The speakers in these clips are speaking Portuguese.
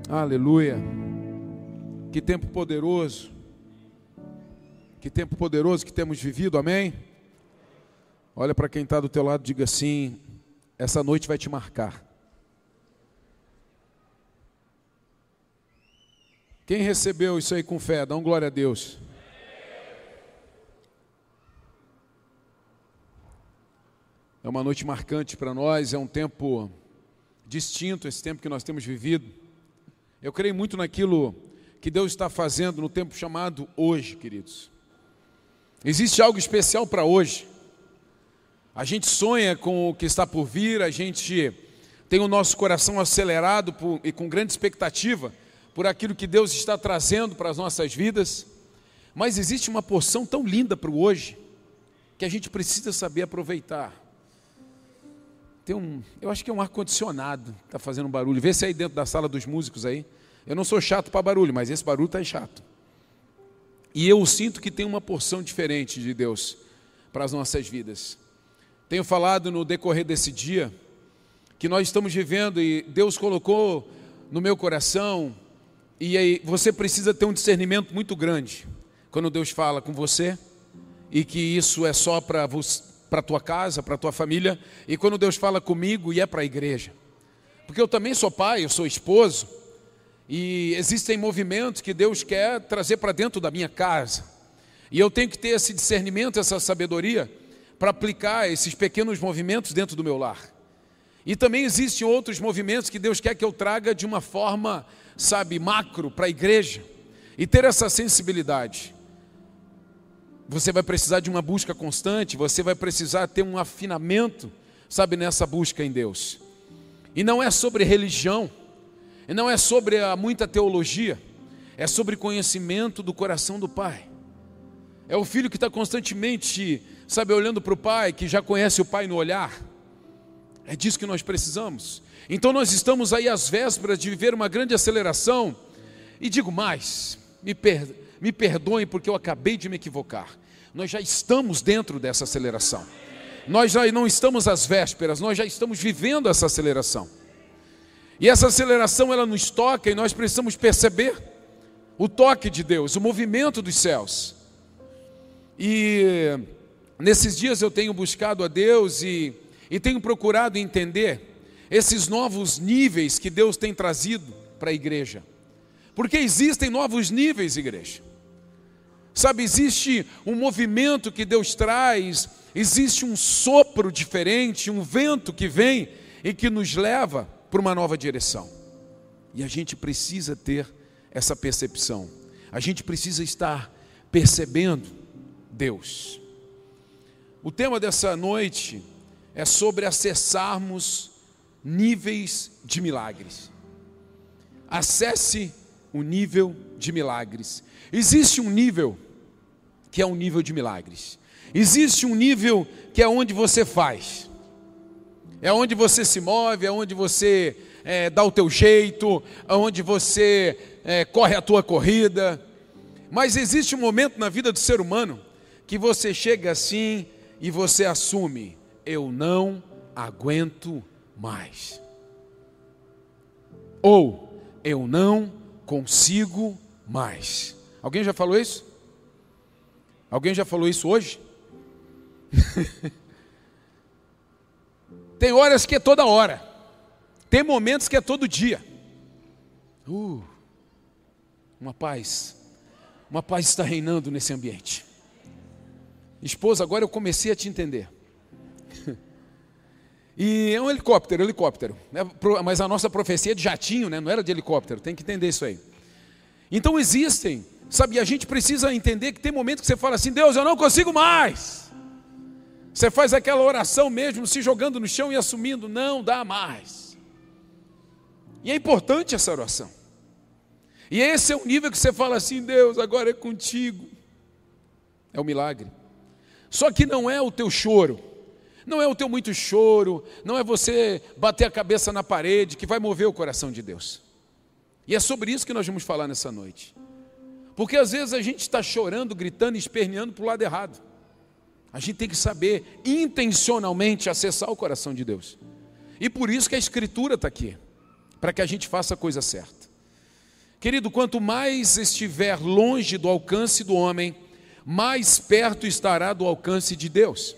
Aleluia. Que tempo poderoso. Que tempo poderoso que temos vivido, amém? Olha para quem está do teu lado e diga assim: essa noite vai te marcar. Quem recebeu isso aí com fé, dá um glória a Deus. É uma noite marcante para nós, é um tempo distinto, esse tempo que nós temos vivido. Eu creio muito naquilo que Deus está fazendo no tempo chamado hoje, queridos. Existe algo especial para hoje. A gente sonha com o que está por vir, a gente tem o nosso coração acelerado e com grande expectativa por aquilo que Deus está trazendo para as nossas vidas. Mas existe uma porção tão linda para o hoje, que a gente precisa saber aproveitar. Eu acho que é um ar-condicionado, está fazendo um barulho. Vê se aí dentro da sala dos músicos aí. Eu não sou chato para barulho, mas esse barulho está chato. E eu sinto que tem uma porção diferente de Deus para as nossas vidas. Tenho falado no decorrer desse dia, que nós estamos vivendo e Deus colocou no meu coração, e aí você precisa ter um discernimento muito grande, quando Deus fala com você, e que isso é só para você, para a tua casa, para a tua família, e quando Deus fala comigo e é para a igreja. Porque eu também sou pai, eu sou esposo, e existem movimentos que Deus quer trazer para dentro da minha casa. E eu tenho que ter esse discernimento, essa sabedoria, para aplicar esses pequenos movimentos dentro do meu lar. E também existem outros movimentos que Deus quer que eu traga de uma forma, macro para a igreja. E ter essa sensibilidade. Você vai precisar de uma busca constante, você vai precisar ter um afinamento, nessa busca em Deus. E não é sobre religião, e não é sobre muita teologia, é sobre conhecimento do coração do Pai. É o filho que está constantemente, olhando para o Pai, que já conhece o Pai no olhar. É disso que nós precisamos. Então nós estamos aí às vésperas de viver uma grande aceleração, e digo mais, me perdoem porque eu acabei de me equivocar. Nós já estamos dentro dessa aceleração. Nós já não estamos às vésperas, nós já estamos vivendo essa aceleração. E essa aceleração, ela nos toca e nós precisamos perceber o toque de Deus, o movimento dos céus. E nesses dias eu tenho buscado a Deus e tenho procurado entender esses novos níveis que Deus tem trazido para a igreja. Porque existem novos níveis, igreja. Existe um movimento que Deus traz, existe um sopro diferente, um vento que vem e que nos leva para uma nova direção. E a gente precisa ter essa percepção. A gente precisa estar percebendo Deus. O tema dessa noite é sobre acessarmos níveis de milagres. Acesse o nível de milagres. Existe um nível que é um nível de milagres. Existe um nível que é onde você faz. É onde você se move, é onde você dá o teu jeito, é onde você corre a tua corrida. Mas existe um momento na vida do ser humano que você chega assim e você assume: eu não aguento mais. Ou eu não consigo mais. Alguém já falou isso? Alguém já falou isso hoje? Tem horas que é toda hora. Tem momentos que é todo dia. Uma paz está reinando nesse ambiente. Esposa, agora eu comecei a te entender. E é um helicóptero, né? Mas a nossa profecia é de jatinho, né? Não era de helicóptero, tem que entender isso aí. Então existem, e a gente precisa entender que tem momentos que você fala assim: Deus, eu não consigo mais. Você faz aquela oração mesmo, se jogando no chão e assumindo: não dá mais. E é importante essa oração. E esse é o nível que você fala assim: Deus, agora é contigo. É um milagre. Só que não é o teu choro, não é o teu muito choro, não é você bater a cabeça na parede que vai mover o coração de Deus. E é sobre isso que nós vamos falar nessa noite. Porque às vezes a gente está chorando, gritando, esperneando para o lado errado. A gente tem que saber intencionalmente acessar o coração de Deus. E por isso que a Escritura está aqui, para que a gente faça a coisa certa. Querido, quanto mais estiver longe do alcance do homem, mais perto estará do alcance de Deus.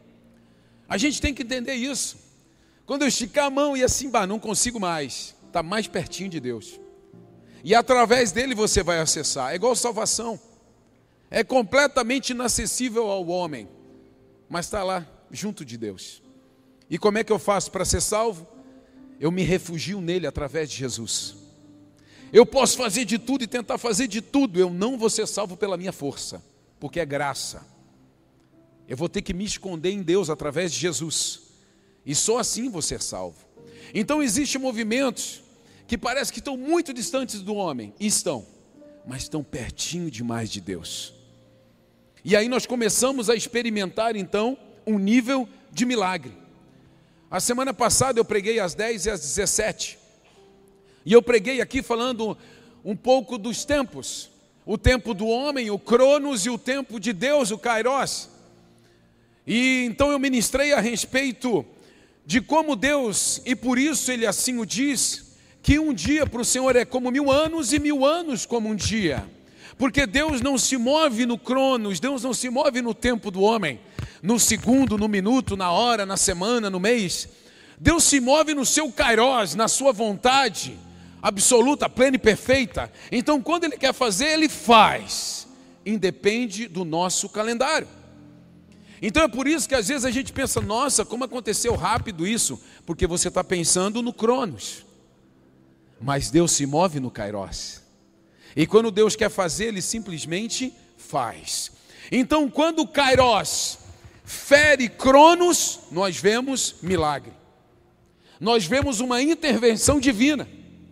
A gente tem que entender isso. Quando eu esticar a mão e assim, não consigo mais, está mais pertinho de Deus. E através dele você vai acessar. É igual salvação. É completamente inacessível ao homem, mas está lá, junto de Deus. E como é que eu faço para ser salvo? Eu me refugio nele através de Jesus. Eu posso fazer de tudo e tentar fazer de tudo, eu não vou ser salvo pela minha força, porque é graça. Eu vou ter que me esconder em Deus através de Jesus, e só assim vou ser salvo. Então existem movimentos que parece que estão muito distantes do homem, e estão, mas estão pertinho demais de Deus. E aí nós começamos a experimentar então um nível de milagre. A semana passada eu preguei às 10 e às 17. E eu preguei aqui falando um pouco dos tempos. O tempo do homem, o Cronos, e o tempo de Deus, o Kairos. E então eu ministrei a respeito de como Deus, e por isso Ele assim o diz, que um dia para o Senhor é como 1000 anos e 1000 anos como um dia. Porque Deus não se move no Cronos, Deus não se move no tempo do homem, no segundo, no minuto, na hora, na semana, no mês. Deus se move no seu Kairos, na sua vontade absoluta, plena e perfeita. Então quando Ele quer fazer, Ele faz, independe do nosso calendário. Então é por isso que às vezes a gente pensa, nossa, como aconteceu rápido isso, porque você está pensando no Cronos, mas Deus se move no Kairos. E quando Deus quer fazer, Ele simplesmente faz. Então quando o Kairos fere Cronos, nós vemos milagre. Nós vemos uma intervenção divina.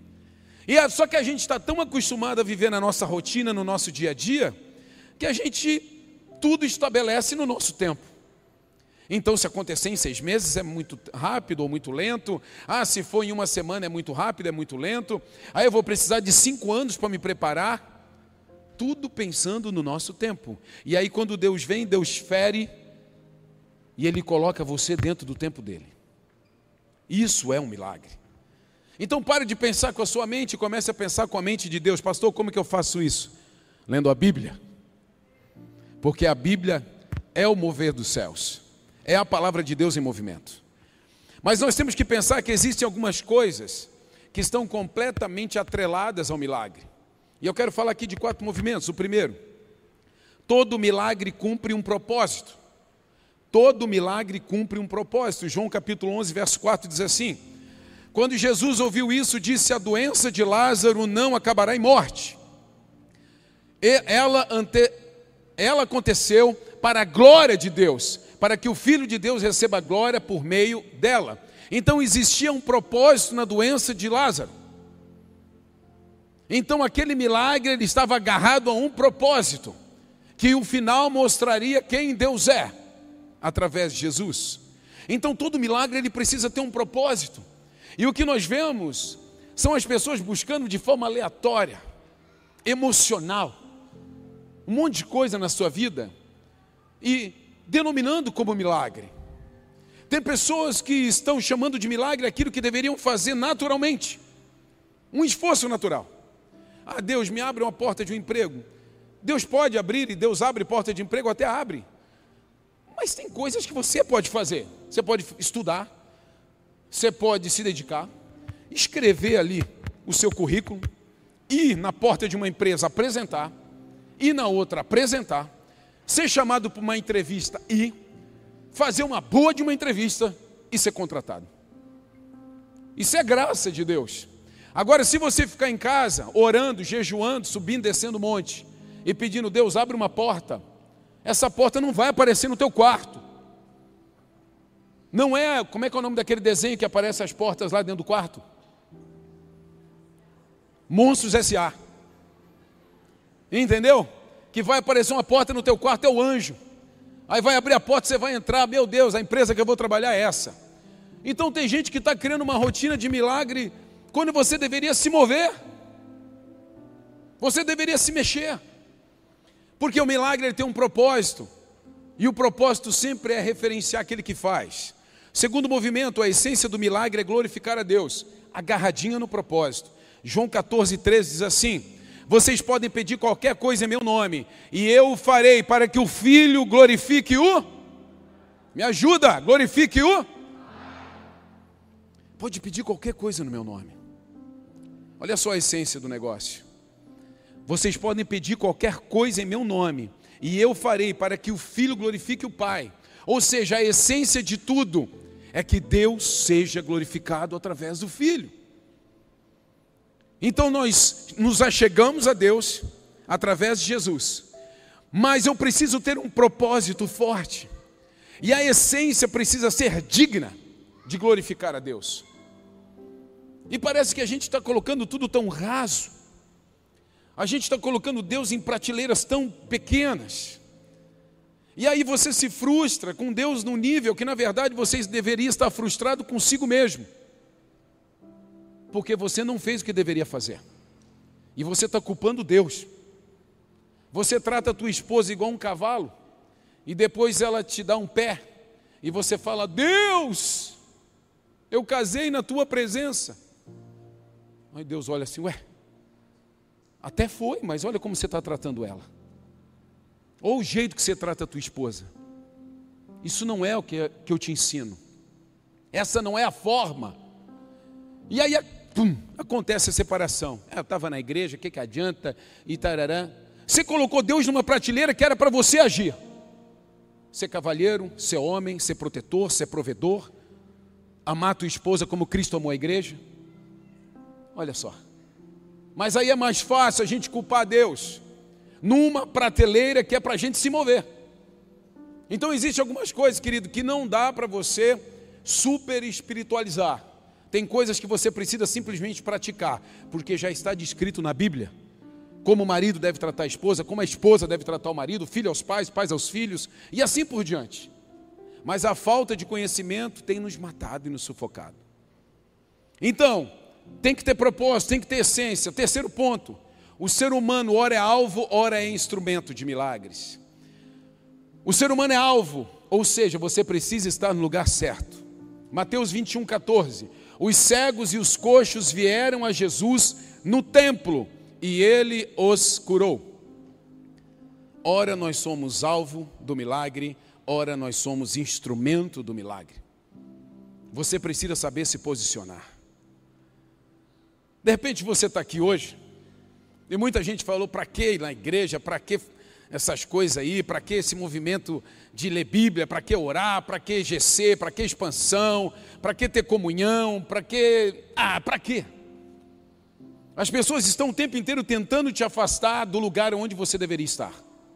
E só que a gente está tão acostumado a viver na nossa rotina, no nosso dia a dia, que a gente tudo estabelece no nosso tempo. Então se acontecer em 6 meses é muito rápido ou muito lento. Se for em 1 semana é muito rápido, é muito lento. Aí eu vou precisar de 5 anos para me preparar. Tudo pensando no nosso tempo. E aí quando Deus vem, Deus fere, e Ele coloca você dentro do tempo dEle. Isso é um milagre. Então pare de pensar com a sua mente e comece a pensar com a mente de Deus. Pastor, como é que eu faço isso? Lendo a Bíblia. Porque a Bíblia é o mover dos céus. É a palavra de Deus em movimento. Mas nós temos que pensar que existem algumas coisas que estão completamente atreladas ao milagre. E eu quero falar aqui de 4 movimentos. O primeiro, todo milagre cumpre um propósito. Todo milagre cumpre um propósito. João capítulo 11, verso 4 diz assim: quando Jesus ouviu isso, disse: a doença de Lázaro não acabará em morte. Ela aconteceu para a glória de Deus, para que o Filho de Deus receba glória por meio dela. Então existia um propósito na doença de Lázaro. Então aquele milagre ele estava agarrado a um propósito, que o final mostraria quem Deus é, através de Jesus. Então todo milagre ele precisa ter um propósito. E o que nós vemos são as pessoas buscando de forma aleatória, emocional, um monte de coisa na sua vida e denominando como milagre. Tem pessoas que estão chamando de milagre aquilo que deveriam fazer naturalmente, um esforço natural. Deus me abre uma porta de um emprego. Deus pode abrir, e Deus abre porta de emprego, até abre. Mas tem coisas que você pode fazer. Você pode estudar, você pode se dedicar, escrever ali o seu currículo, ir na porta de uma empresa apresentar, ir na outra apresentar, ser chamado para uma entrevista e fazer uma boa de uma entrevista e ser contratado. Isso é graça de Deus. Agora, se você ficar em casa, orando, jejuando, subindo, descendo o monte e pedindo: Deus, abre uma porta, essa porta não vai aparecer no teu quarto. Não é, como é que é o nome daquele desenho que aparece as portas lá dentro do quarto? Monstros S.A. Entendeu? Que vai aparecer uma porta no teu quarto, é o anjo. Aí vai abrir a porta, você vai entrar, meu Deus, a empresa que eu vou trabalhar é essa. Então tem gente que está criando uma rotina de milagre, quando você deveria se mover. Você deveria se mexer. Porque o milagre ele tem um propósito. E o propósito sempre é referenciar aquele que faz. Segundo movimento, a essência do milagre é glorificar a Deus, agarradinha no propósito. João 14,13 diz assim: vocês podem pedir qualquer coisa em meu nome, e eu o farei, para que o Filho glorifique o... Me ajuda, glorifique o... Pode pedir qualquer coisa no meu nome. Olha só a essência do negócio. Vocês podem pedir qualquer coisa em meu nome, e eu farei, para que o Filho glorifique o Pai. Ou seja, a essência de tudo é que Deus seja glorificado através do Filho. Então nós nos achegamos a Deus através de Jesus. Mas eu preciso ter um propósito forte. E a essência precisa ser digna de glorificar a Deus. E parece que a gente está colocando tudo tão raso. A gente está colocando Deus em prateleiras tão pequenas. E aí você se frustra com Deus num nível que na verdade você deveria estar frustrado consigo mesmo. Porque você não fez o que deveria fazer. E você está culpando Deus. Você trata a tua esposa igual um cavalo. E depois ela te dá um pé. E você fala: Deus, eu casei na tua presença. Aí Deus olha assim: ué, até foi, mas olha como você está tratando ela. Ou o jeito que você trata a tua esposa. Isso não é o que eu te ensino. Essa não é a forma. E aí, acontece a separação. Ela estava na igreja, o que adianta? E tarará. Você colocou Deus numa prateleira que era para você agir. Ser cavalheiro, ser homem, ser protetor, ser provedor. Amar a tua esposa como Cristo amou a igreja. Olha só. Mas aí é mais fácil a gente culpar Deus numa prateleira que é para a gente se mover. Então existem algumas coisas, querido, que não dá para você super espiritualizar. Tem coisas que você precisa simplesmente praticar, porque já está descrito na Bíblia. Como o marido deve tratar a esposa, como a esposa deve tratar o marido, filho aos pais, pais aos filhos, e assim por diante. Mas a falta de conhecimento tem nos matado e nos sufocado. Então, tem que ter propósito, tem que ter essência. Terceiro ponto: o ser humano ora é alvo, ora é instrumento de milagres. O ser humano é alvo, ou seja, você precisa estar no lugar certo. Mateus 21,14. Os cegos e os coxos vieram a Jesus no templo e ele os curou. Ora nós somos alvo do milagre, ora nós somos instrumento do milagre. Você precisa saber se posicionar. De repente você está aqui hoje, e muita gente falou: para que ir na igreja, para que essas coisas aí, para que esse movimento de ler Bíblia, para que orar, para que GC, para que expansão, para que ter comunhão, para que... para quê? As pessoas estão o tempo inteiro tentando te afastar do lugar onde você deveria estar.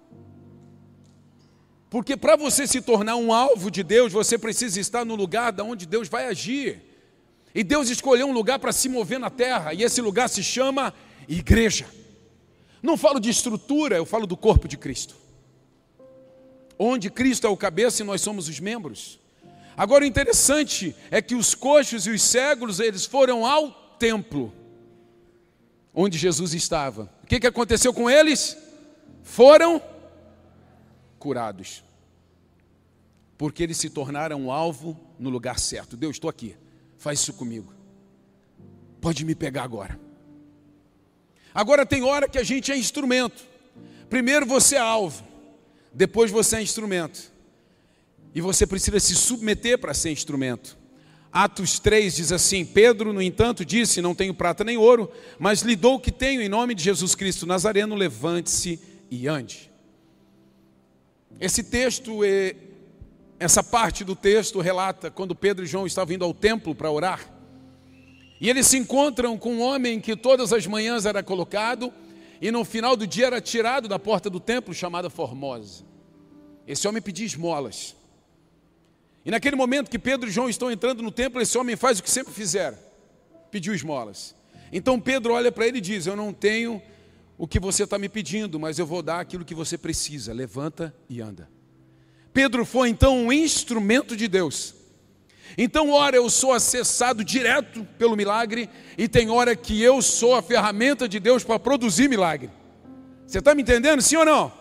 Porque para você se tornar um alvo de Deus, você precisa estar no lugar onde Deus vai agir. E Deus escolheu um lugar para se mover na terra, e esse lugar se chama igreja. Não falo de estrutura, eu falo do corpo de Cristo. Onde Cristo é o cabeça e nós somos os membros. Agora o interessante é que os coxos e os cegos, eles foram ao templo onde Jesus estava. O que aconteceu com eles? Foram curados. Porque eles se tornaram alvo no lugar certo. Deus, estou aqui, faz isso comigo. Pode me pegar agora. Agora tem hora que a gente é instrumento. Primeiro você é alvo, depois você é instrumento. E você precisa se submeter para ser instrumento. Atos 3 diz assim: Pedro, no entanto, disse: não tenho prata nem ouro, mas lhe dou o que tenho, em nome de Jesus Cristo Nazareno, levante-se e ande. Esse texto, essa parte do texto relata quando Pedro e João estavam indo ao templo para orar. E eles se encontram com um homem que todas as manhãs era colocado e no final do dia era tirado da porta do templo, chamada Formosa. Esse homem pedia esmolas. E naquele momento que Pedro e João estão entrando no templo, esse homem faz o que sempre fizeram: pediu esmolas. Então Pedro olha para ele e diz: eu não tenho o que você está me pedindo, mas eu vou dar aquilo que você precisa. Levanta e anda. Pedro foi então um instrumento de Deus. Então, ora eu sou acessado direto pelo milagre, e tem hora que eu sou a ferramenta de Deus para produzir milagre. Você está me entendendo, sim ou não?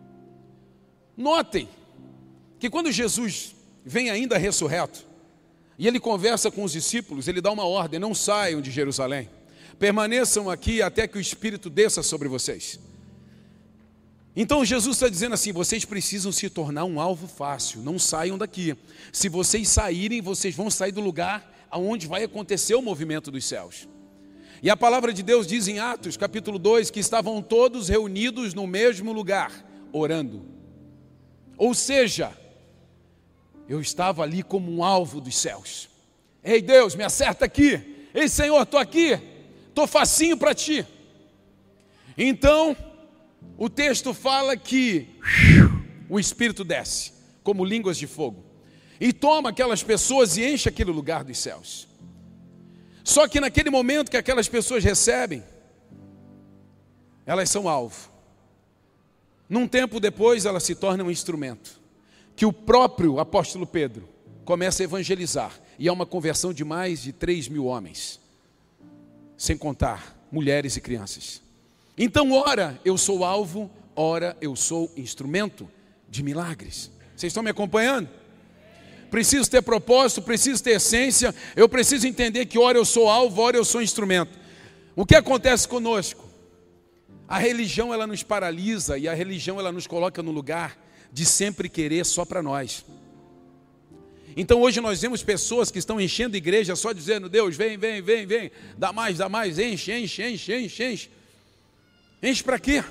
Notem que quando Jesus vem ainda ressurreto, E ele conversa com os discípulos, ele dá uma ordem: não saiam de Jerusalém, permaneçam aqui até que o Espírito desça sobre vocês. Então Jesus está dizendo assim: vocês precisam se tornar um alvo fácil, não saiam daqui. Se vocês saírem, vocês vão sair do lugar onde vai acontecer o movimento dos céus. E a palavra de Deus diz em Atos capítulo 2 que estavam todos reunidos no mesmo lugar, orando. Ou seja, eu estava ali como um alvo dos céus. Ei Deus, me acerta aqui. Ei Senhor, estou aqui, estou facinho para ti. Então, o texto fala que o Espírito desce, como línguas de fogo, e toma aquelas pessoas e enche aquele lugar dos céus. Só que naquele momento que aquelas pessoas recebem, elas são alvo. Num tempo depois, elas se tornam um instrumento, que o próprio apóstolo Pedro começa a evangelizar, e há uma conversão de mais de 3.000 homens, sem contar mulheres e crianças. Então, ora eu sou alvo, ora eu sou instrumento de milagres. Vocês estão me acompanhando? Preciso ter propósito, preciso ter essência, eu preciso entender que ora eu sou alvo, ora eu sou instrumento. O que acontece conosco? A religião ela nos paralisa e a religião ela nos coloca no lugar de sempre querer só para nós. Então hoje nós vemos pessoas que estão enchendo a igreja só dizendo: Deus, vem, vem, vem, vem, dá mais, enche, enche, enche, enche, enche. Enche para quê?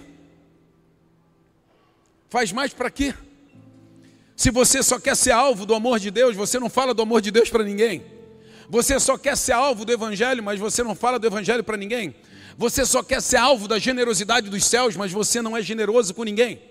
Faz mais para quê? Se você só quer ser alvo do amor de Deus, você não fala do amor de Deus para ninguém. Você só quer ser alvo do Evangelho, mas você não fala do Evangelho para ninguém. Você só quer ser alvo da generosidade dos céus, mas você não é generoso com ninguém.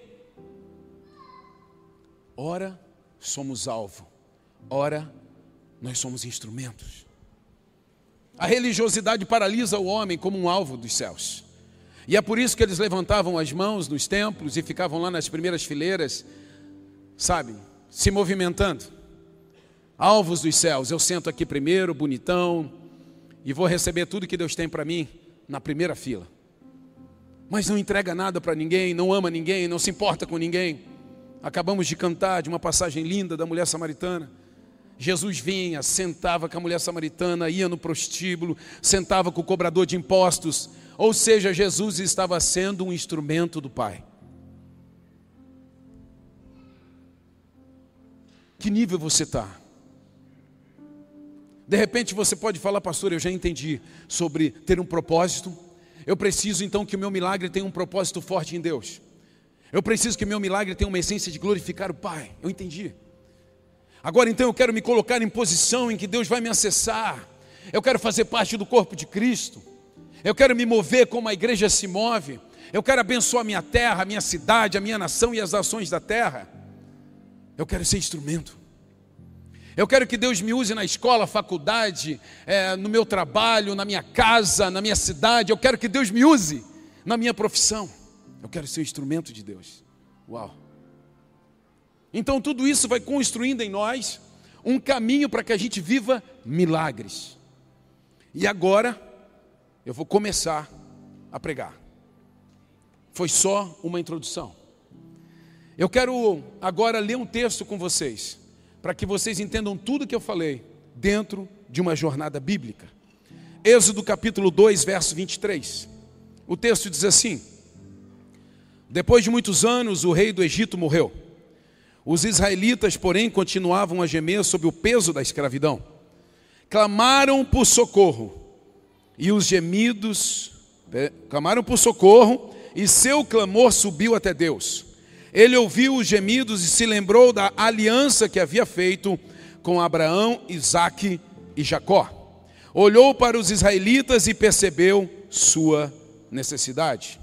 Ora, somos alvo. Ora, nós somos instrumentos. A religiosidade paralisa o homem como um alvo dos céus. E é por isso que eles levantavam as mãos nos templos e ficavam lá nas primeiras fileiras, sabe, se movimentando. Alvos dos céus, eu sento aqui primeiro, bonitão, e vou receber tudo que Deus tem para mim na primeira fila. Mas não entrega nada para ninguém, não ama ninguém, não se importa com ninguém. Acabamos de cantar de uma passagem linda da mulher samaritana. Jesus vinha, sentava com a mulher samaritana, ia no prostíbulo, sentava com o cobrador de impostos. Ou seja, Jesus estava sendo um instrumento do Pai. Que nível você está? De repente você pode falar: pastor, eu já entendi sobre ter um propósito. Eu preciso então que o meu milagre tenha um propósito forte em Deus. Eu preciso que o meu milagre tenha uma essência de glorificar o Pai. Eu entendi. Agora então eu quero me colocar em posição em que Deus vai me acessar. Eu quero fazer parte do corpo de Cristo. Eu quero me mover como a igreja se move. Eu quero abençoar a minha terra, a minha cidade, a minha nação e as nações da terra. Eu quero ser instrumento. Eu quero que Deus me use na escola, faculdade, no meu trabalho, na minha casa, na minha cidade. Eu quero que Deus me use na minha profissão. Eu quero ser um instrumento de Deus. Uau! Então tudo isso vai construindo em nós um caminho para que a gente viva milagres. E agora eu vou começar a pregar. Foi só uma introdução. Eu quero agora ler um texto com vocês, para que vocês entendam tudo que eu falei dentro de uma jornada bíblica. Êxodo capítulo 2, verso 23. O texto diz assim: depois de muitos anos, o rei do Egito morreu. Os israelitas, porém, continuavam a gemer sob o peso da escravidão. Clamaram por socorro, e os gemidos, clamaram por socorro, e seu clamor subiu até Deus. Ele ouviu os gemidos e se lembrou da aliança que havia feito com Abraão, Isaque e Jacó. Olhou para os israelitas e percebeu sua necessidade.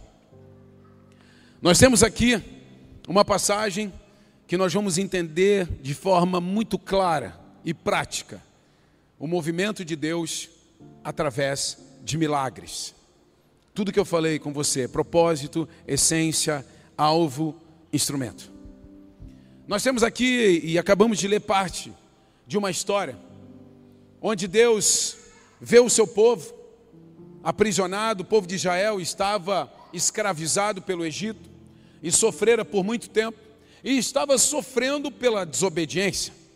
Nós temos aqui uma passagem que nós vamos entender de forma muito clara e prática o movimento de Deus através de milagres. Tudo que eu falei com você: propósito, essência, alvo, instrumento. Nós temos aqui, e acabamos de ler parte de uma história onde Deus vê o seu povo aprisionado. O povo de Israel estava escravizado pelo Egito e sofrera por muito tempo, e estava sofrendo pela desobediência.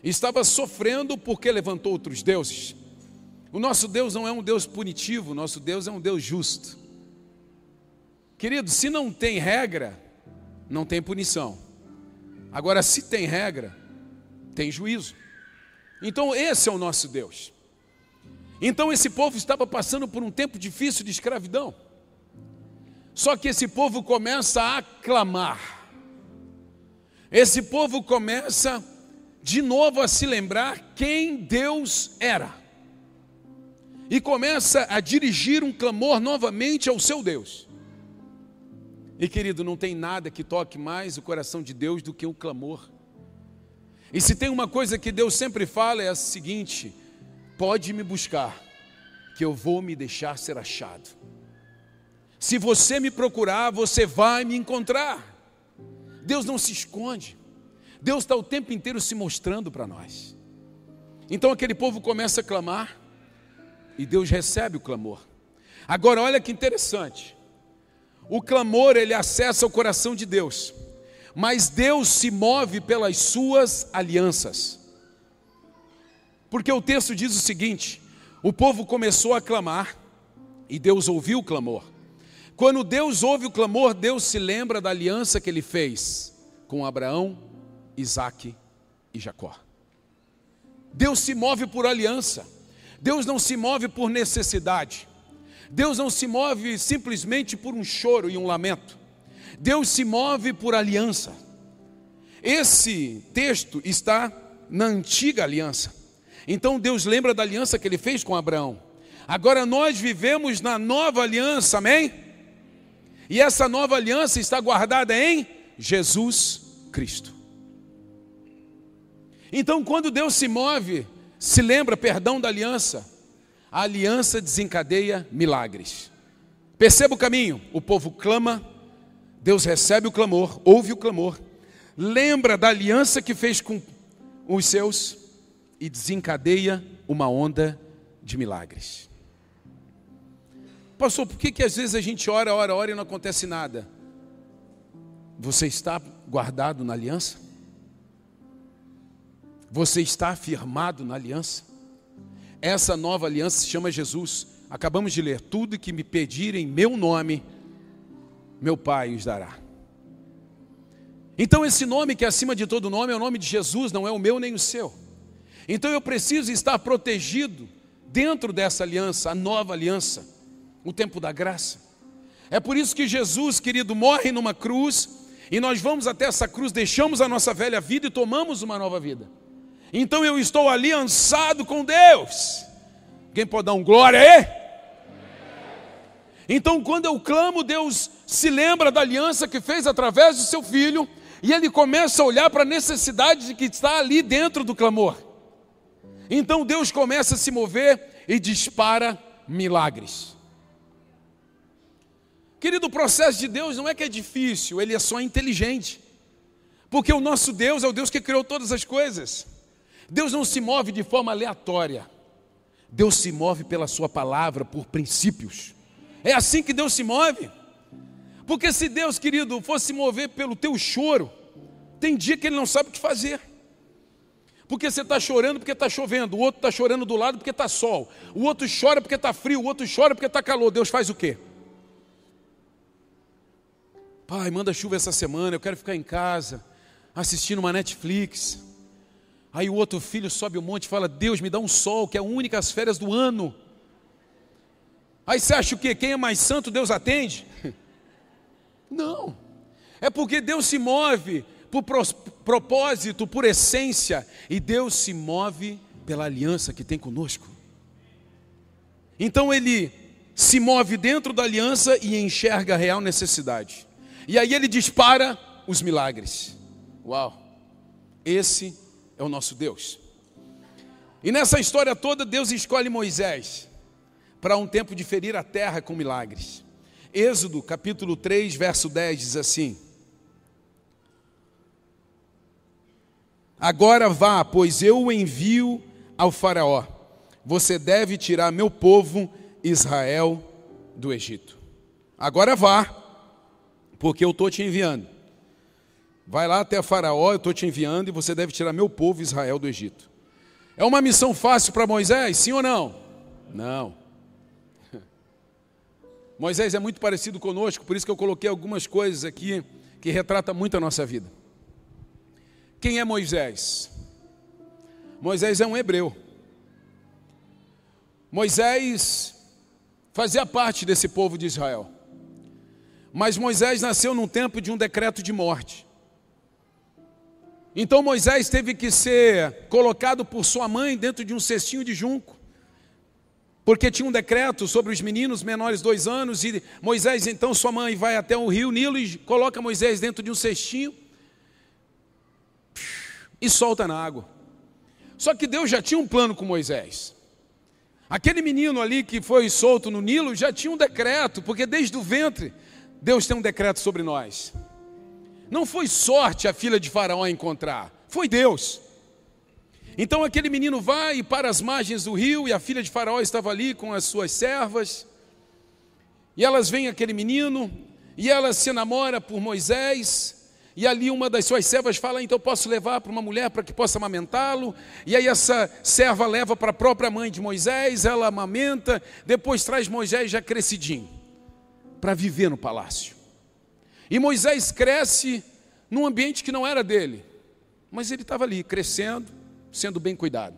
estava sofrendo porque levantou outros deuses. O nosso Deus não é um Deus punitivo, o nosso Deus é um Deus justo. Querido, se não tem regra, não tem punição. Agora, se tem regra, tem juízo. Então esse é o nosso Deus. Então esse povo estava passando por um tempo difícil de escravidão. Só que esse povo começa a clamar. Esse povo começa de novo a se lembrar quem Deus era. E começa a dirigir um clamor novamente ao seu Deus. E querido, não tem nada que toque mais o coração de Deus do que o clamor. E se tem uma coisa que Deus sempre fala é a seguinte: pode me buscar, que eu vou me deixar ser achado. Se você me procurar, você vai me encontrar. Deus não se esconde. Deus está o tempo inteiro se mostrando para nós. Então aquele povo começa a clamar e Deus recebe o clamor. Agora olha que interessante. O clamor, ele acessa o coração de Deus, mas Deus se move pelas suas alianças. Porque o texto diz o seguinte: o povo começou a clamar e Deus ouviu o clamor. Quando Deus ouve o clamor, Deus se lembra da aliança que ele fez com Abraão, Isaque e Jacó. Deus se move por aliança. Deus não se move por necessidade. Deus não se move simplesmente por um choro e um lamento. Deus se move por aliança. Esse texto está na antiga aliança. Então Deus lembra da aliança que ele fez com Abraão. Agora nós vivemos na nova aliança, amém? E essa nova aliança está guardada em Jesus Cristo. Então quando Deus se move, se lembra, perdão, da aliança, a aliança desencadeia milagres. Perceba o caminho: o povo clama, Deus recebe o clamor, ouve o clamor, lembra da aliança que fez com os seus e desencadeia uma onda de milagres. Pastor, por que às vezes a gente ora e não acontece nada? Você está guardado na aliança? Você está afirmado na aliança? Essa nova aliança se chama Jesus. Acabamos de ler: tudo que me pedirem em meu nome, meu Pai os dará. Então esse nome que é acima de todo nome é o nome de Jesus, não é o meu nem o seu. Então eu preciso estar protegido dentro dessa aliança, a nova aliança, o tempo da graça. É por isso que Jesus, querido, morre numa cruz, e nós vamos até essa cruz, deixamos a nossa velha vida e tomamos uma nova vida. Então eu estou aliançado com Deus. Quem pode dar um glória aí? Então quando eu clamo, Deus se lembra da aliança que fez através do seu Filho, e Ele começa a olhar para a necessidade que está ali dentro do clamor. Então Deus começa a se mover e dispara milagres. Querido, o processo de Deus não é que é difícil, Ele é só inteligente. Porque o nosso Deus é o Deus que criou todas as coisas. Deus não se move de forma aleatória. Deus se move pela sua palavra, por princípios. É assim que Deus se move. Porque se Deus, querido, fosse se mover pelo teu choro, tem dia que Ele não sabe o que fazer. Porque você está chorando porque está chovendo, o outro está chorando do lado porque está sol, o outro chora porque está frio, o outro chora porque está calor. Deus faz o quê? Pai, manda chuva essa semana, eu quero ficar em casa, assistindo uma Netflix. Aí o outro filho sobe o monte e fala: Deus, me dá um sol, que é a única as férias do ano. Aí você acha o quê? Quem é mais santo, Deus atende? Não. É porque Deus se move por propósito, por essência, e Deus se move pela aliança que tem conosco. Então Ele se move dentro da aliança e enxerga a real necessidade. E aí Ele dispara os milagres. Uau! Esse é o nosso Deus. E nessa história toda, Deus escolhe Moisés para um tempo de ferir a terra com milagres. Êxodo capítulo 3, verso 10 diz assim: agora vá, pois eu o envio ao faraó. Você deve tirar meu povo Israel do Egito. Agora vá, porque eu estou te enviando. Vai lá até Faraó, eu estou te enviando, e você deve tirar meu povo Israel do Egito. É uma missão fácil para Moisés, sim ou não? Não. Moisés é muito parecido conosco, por isso que eu coloquei algumas coisas aqui que retratam muito a nossa vida. Quem é Moisés? Moisés é um hebreu. Moisés fazia parte desse povo de Israel. Mas Moisés nasceu num tempo de um decreto de morte. Então Moisés teve que ser colocado por sua mãe dentro de um cestinho de junco, porque tinha um decreto sobre os meninos menores de 2 anos, e Moisés, então sua mãe vai até o rio Nilo e coloca Moisés dentro de um cestinho e solta na água. Só que Deus já tinha um plano com Moisés. Aquele menino ali que foi solto no Nilo já tinha um decreto, porque desde o ventre Deus tem um decreto sobre nós. Não foi sorte a filha de Faraó encontrar, foi Deus. Então aquele menino vai para as margens do rio, e a filha de Faraó estava ali com as suas servas, e elas veem aquele menino, e ela se namora por Moisés, e ali uma das suas servas fala: então posso levar para uma mulher para que possa amamentá-lo? E aí essa serva leva para a própria mãe de Moisés, ela amamenta, depois traz Moisés já crescidinho, para viver no palácio. E Moisés cresce num ambiente que não era dele, mas ele estava ali, crescendo, sendo bem cuidado.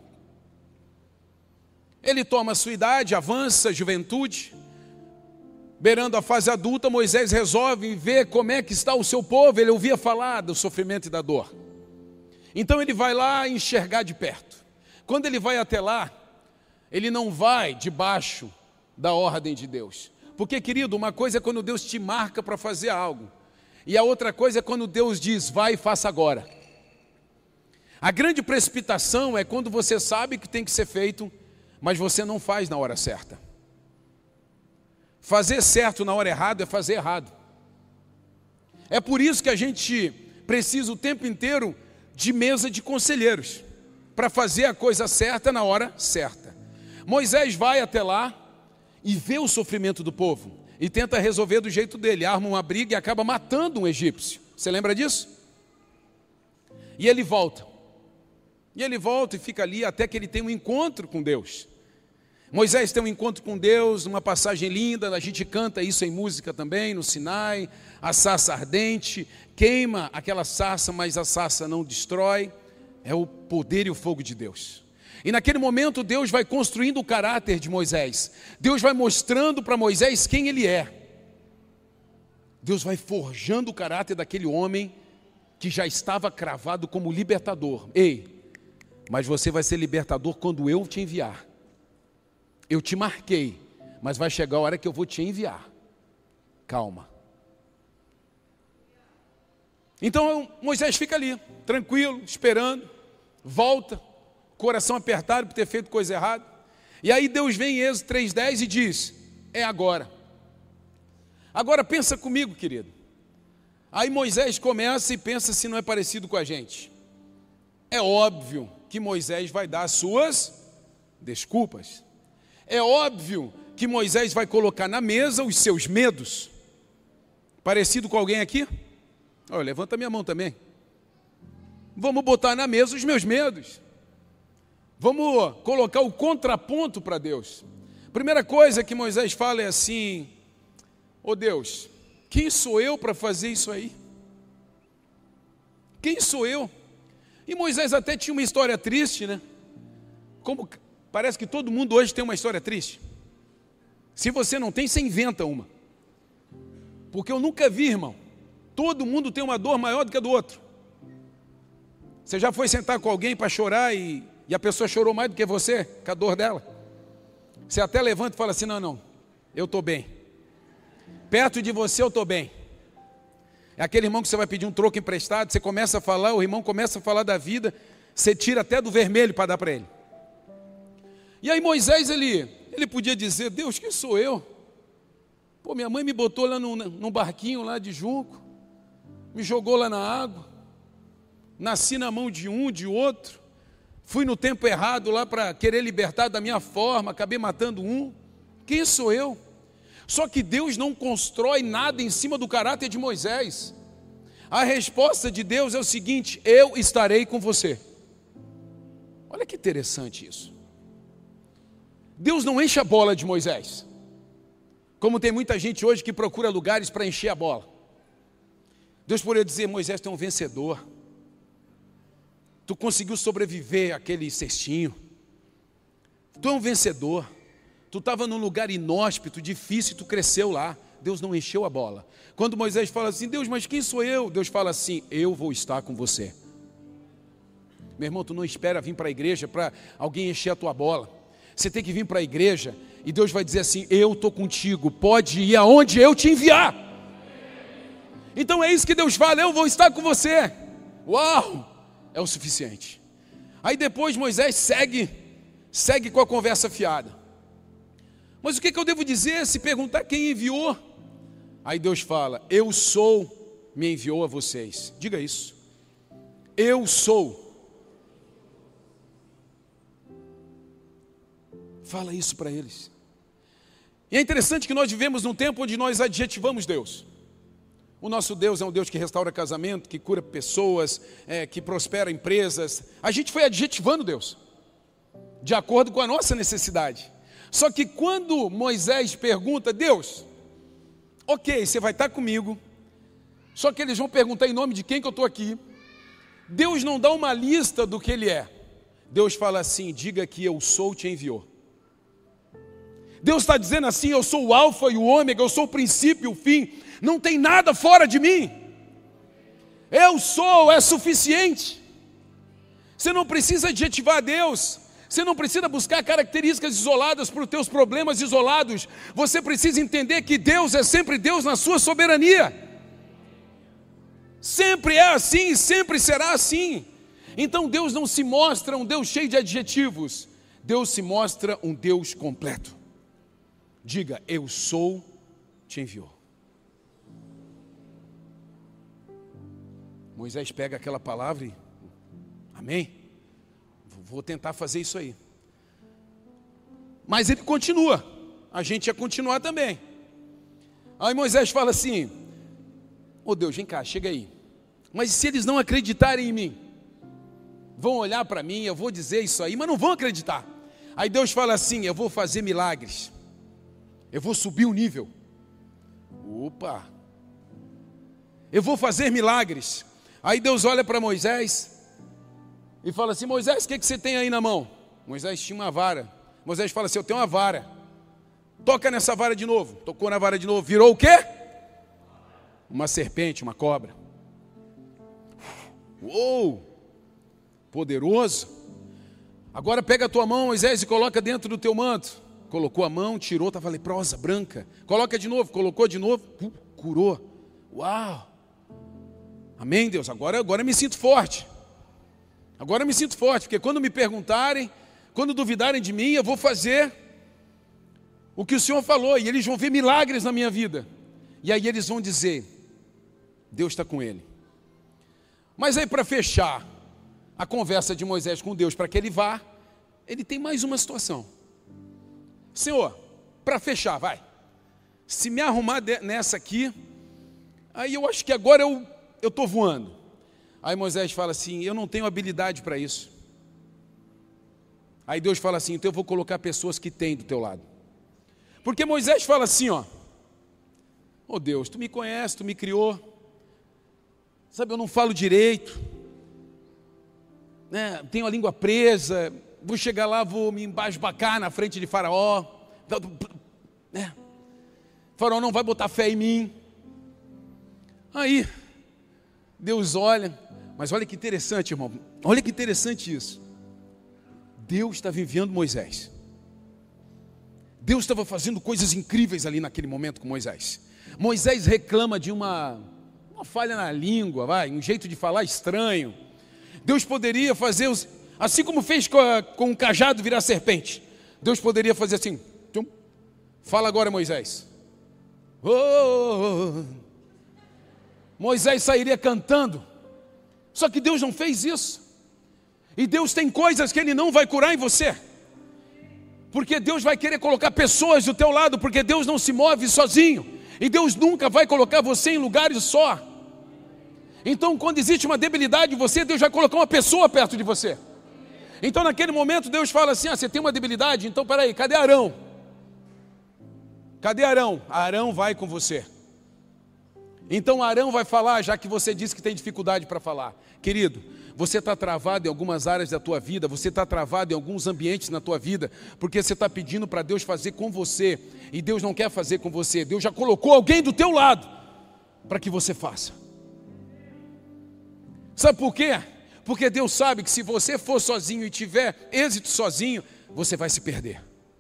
Ele toma a sua idade, avança a juventude, beirando a fase adulta, Moisés resolve ver como é que está o seu povo. Ele ouvia falar do sofrimento e da dor. Então ele vai lá enxergar de perto. Quando ele vai até lá, ele não vai debaixo da ordem de Deus. Porque, querido, uma coisa é quando Deus te marca para fazer algo, e a outra coisa é quando Deus diz: vai e faça agora. A grande precipitação é quando você sabe que tem que ser feito, mas você não faz na hora certa. Fazer certo na hora errada é fazer errado. É por isso que a gente precisa o tempo inteiro de mesa de conselheiros, para fazer a coisa certa na hora certa. Moisés vai até lá e vê o sofrimento do povo, e tenta resolver do jeito dele, arma uma briga e acaba matando um egípcio. Você lembra disso? E ele volta. E ele volta e fica ali até que ele tem um encontro com Deus. Moisés tem um encontro com Deus, uma passagem linda, a gente canta isso em música também, no Sinai. A sarça ardente queima aquela sarça, mas a sarça não destrói. É o poder e o fogo de Deus. E naquele momento Deus vai construindo o caráter de Moisés. Deus vai mostrando para Moisés quem ele é. Deus vai forjando o caráter daquele homem que já estava cravado como libertador. Ei, mas você vai ser libertador quando eu te enviar. Eu te marquei, mas vai chegar a hora que eu vou te enviar. Calma. Então Moisés fica ali, tranquilo, esperando, volta, coração apertado por ter feito coisa errada. E aí Deus vem em Êxodo 3:10 e diz: é agora. Agora pensa comigo, querido. Aí Moisés começa e pensa se não é parecido com a gente. É óbvio que Moisés vai dar as suas desculpas. É óbvio que Moisés vai colocar na mesa os seus medos. Parecido com alguém aqui? Olha, levanta minha mão também. Vamos botar na mesa os meus medos. Vamos colocar o contraponto para Deus. Primeira coisa que Moisés fala é assim: ô Deus, quem sou eu para fazer isso aí? Quem sou eu? E Moisés até tinha uma história triste, né? Como parece que todo mundo hoje tem uma história triste. Se você não tem, você inventa uma. Porque eu nunca vi, irmão, todo mundo tem uma dor maior do que a do outro. Você já foi sentar com alguém para chorar e a pessoa chorou mais do que você, com a dor dela? Você até levanta e fala assim: não, eu estou bem. Perto de você eu estou bem. É aquele irmão que você vai pedir um troco emprestado, você começa a falar, o irmão começa a falar da vida, você tira até do vermelho para dar para ele. E aí Moisés, ele podia dizer: Deus, quem sou eu? Pô, minha mãe me botou lá num barquinho lá de junco, me jogou lá na água, nasci na mão de um, de outro, fui no tempo errado lá para querer libertar da minha forma, acabei matando um. Quem sou eu? Só que Deus não constrói nada em cima do caráter de Moisés. A resposta de Deus é o seguinte: eu estarei com você. Olha que interessante isso. Deus não enche a bola de Moisés, como tem muita gente hoje que procura lugares para encher a bola. Deus poderia dizer: Moisés, tu é um vencedor, tu conseguiu sobreviver àquele cestinho, tu é um vencedor, tu estava num lugar inóspito, difícil, tu cresceu lá. Deus não encheu a bola. Quando Moisés fala assim: Deus, mas quem sou eu? Deus fala assim: eu vou estar com você. Meu irmão, tu não espera vir para a igreja para alguém encher a tua bola. Você tem que vir para a igreja e Deus vai dizer assim: eu estou contigo, pode ir aonde eu te enviar. Então é isso que Deus fala: eu vou estar com você. Uau, é o suficiente. Aí depois Moisés segue com a conversa fiada. Mas o que eu devo dizer se perguntar quem enviou? Aí Deus fala: eu sou, me enviou a vocês. Diga isso: eu sou. Fala isso para eles. E é interessante que nós vivemos num tempo onde nós adjetivamos Deus. O nosso Deus é um Deus que restaura casamento, que cura pessoas, que prospera empresas. A gente foi adjetivando Deus, de acordo com a nossa necessidade. Só que quando Moisés pergunta: Deus, ok, você vai estar comigo, só que eles vão perguntar em nome de quem que eu estou aqui. Deus não dá uma lista do que Ele é. Deus fala assim: diga que eu sou, te enviou. Deus está dizendo assim: eu sou o alfa e o ômega, eu sou o princípio e o fim, não tem nada fora de mim. Eu sou, é suficiente. Você não precisa adjetivar Deus, você não precisa buscar características isoladas para os teus problemas isolados. Você precisa entender que Deus é sempre Deus na sua soberania. Sempre é assim, sempre será assim. Então Deus não se mostra um Deus cheio de adjetivos, Deus se mostra um Deus completo. Diga: eu sou, te enviou. Moisés pega aquela palavra e, amém? Vou tentar fazer isso aí. Mas ele continua, a gente ia continuar também. Aí Moisés fala assim: ô Deus, vem cá, chega aí. Mas se eles não acreditarem em mim, vão olhar para mim, eu vou dizer isso aí, mas não vão acreditar. Aí Deus fala assim: eu vou fazer milagres, eu vou subir o nível. Opa! Eu vou fazer milagres. Aí Deus olha para Moisés e fala assim: Moisés, o que você tem aí na mão? Moisés tinha uma vara. Moisés fala assim: eu tenho uma vara. Toca nessa vara de novo. Tocou na vara de novo. Virou o quê? Uma serpente, uma cobra. Uou! Poderoso. Agora pega a tua mão, Moisés, e coloca dentro do teu manto. Colocou a mão, tirou, estava leprosa, branca. Coloca de novo, colocou de novo, curou. Uau! Amém, Deus? Agora eu me sinto forte. Agora eu me sinto forte, porque quando me perguntarem, quando duvidarem de mim, eu vou fazer o que o Senhor falou, e eles vão ver milagres na minha vida. E aí eles vão dizer: Deus está com ele. Mas aí, para fechar a conversa de Moisés com Deus, para que ele vá, ele tem mais uma situação. Senhor, para fechar, vai. Se me arrumar nessa aqui, aí eu acho que agora eu estou voando. Aí Moisés fala assim: eu não tenho habilidade para isso. Aí Deus fala assim: então eu vou colocar pessoas que têm do teu lado. Porque Moisés fala assim, ó: ô Deus, tu me conhece, tu me criou, sabe, eu não falo direito, né? Tenho a língua presa, vou chegar lá, vou me embasbacar na frente de Faraó, né? Faraó não vai botar fé em mim. Aí Deus olha, mas olha que interessante, irmão, olha que interessante isso. Deus estava enviando Moisés. Deus estava fazendo coisas incríveis ali naquele momento com Moisés. Moisés reclama de uma falha na língua, um jeito de falar estranho. Deus poderia fazer, assim como fez com o cajado virar serpente, Deus poderia fazer assim: fala agora, Moisés. Moisés sairia cantando. Só que Deus não fez isso. E Deus tem coisas que Ele não vai curar em você, porque Deus vai querer colocar pessoas do teu lado, porque Deus não se move sozinho, e Deus nunca vai colocar você em lugares só. Então, quando existe uma debilidade em você, Deus vai colocar uma pessoa perto de você. Então, naquele momento, Deus fala assim: você tem uma debilidade? Então, peraí, cadê Arão? Cadê Arão? Arão vai com você. Então, Arão vai falar, já que você disse que tem dificuldade para falar. Querido, você está travado em algumas áreas da tua vida, você está travado em alguns ambientes na tua vida, porque você está pedindo para Deus fazer com você, e Deus não quer fazer com você. Deus já colocou alguém do teu lado para que você faça. Sabe por quê? Porque Deus sabe que se você for sozinho e tiver êxito sozinho, você vai se perder.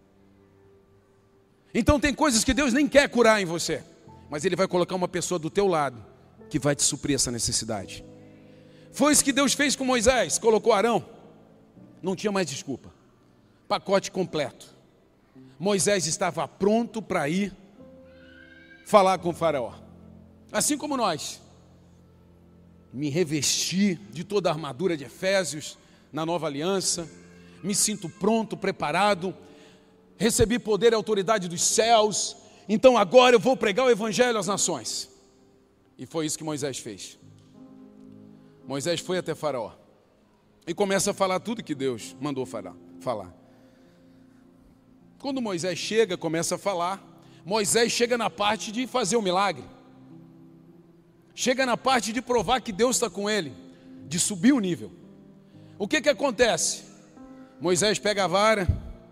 Então tem coisas que Deus nem quer curar em você, mas Ele vai colocar uma pessoa do teu lado que vai te suprir essa necessidade. Foi isso que Deus fez com Moisés, colocou Arão. Não tinha mais desculpa. Pacote completo. Moisés estava pronto para ir falar com o faraó. Assim como nós. Me revesti de toda a armadura de Efésios na nova aliança. Me sinto pronto, preparado. Recebi poder e autoridade dos céus. Então agora eu vou pregar o evangelho às nações. E foi isso que Moisés fez. Moisés foi até Faraó e começa a falar tudo que Deus mandou falar. Quando Moisés chega, começa a falar, Moisés chega na parte de fazer o milagre. Chega na parte de provar que Deus está com ele, de subir o nível. O que acontece? Moisés pega a vara,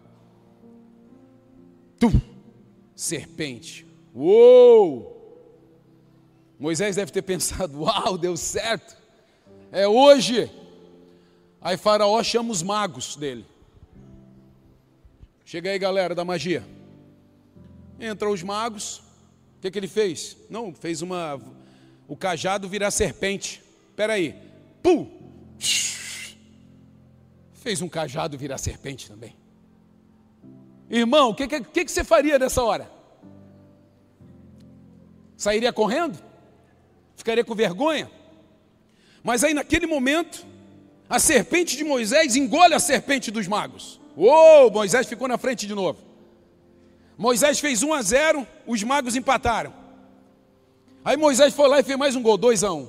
serpente. Uou! Moisés deve ter pensado: uau, deu certo. É hoje. Aí Faraó chama os magos dele. Chega aí, galera da magia. Entra os magos. O que ele fez? Não, fez o cajado virar serpente. Espera aí. Pum! Fez um cajado virar serpente também. Irmão, o que você faria nessa hora? Sairia correndo? Ficaria com vergonha? Mas aí naquele momento, a serpente de Moisés engole a serpente dos magos. Uou, Moisés ficou na frente de novo. Moisés fez 1-0, os magos empataram. Aí Moisés foi lá e fez mais um gol, 2-1.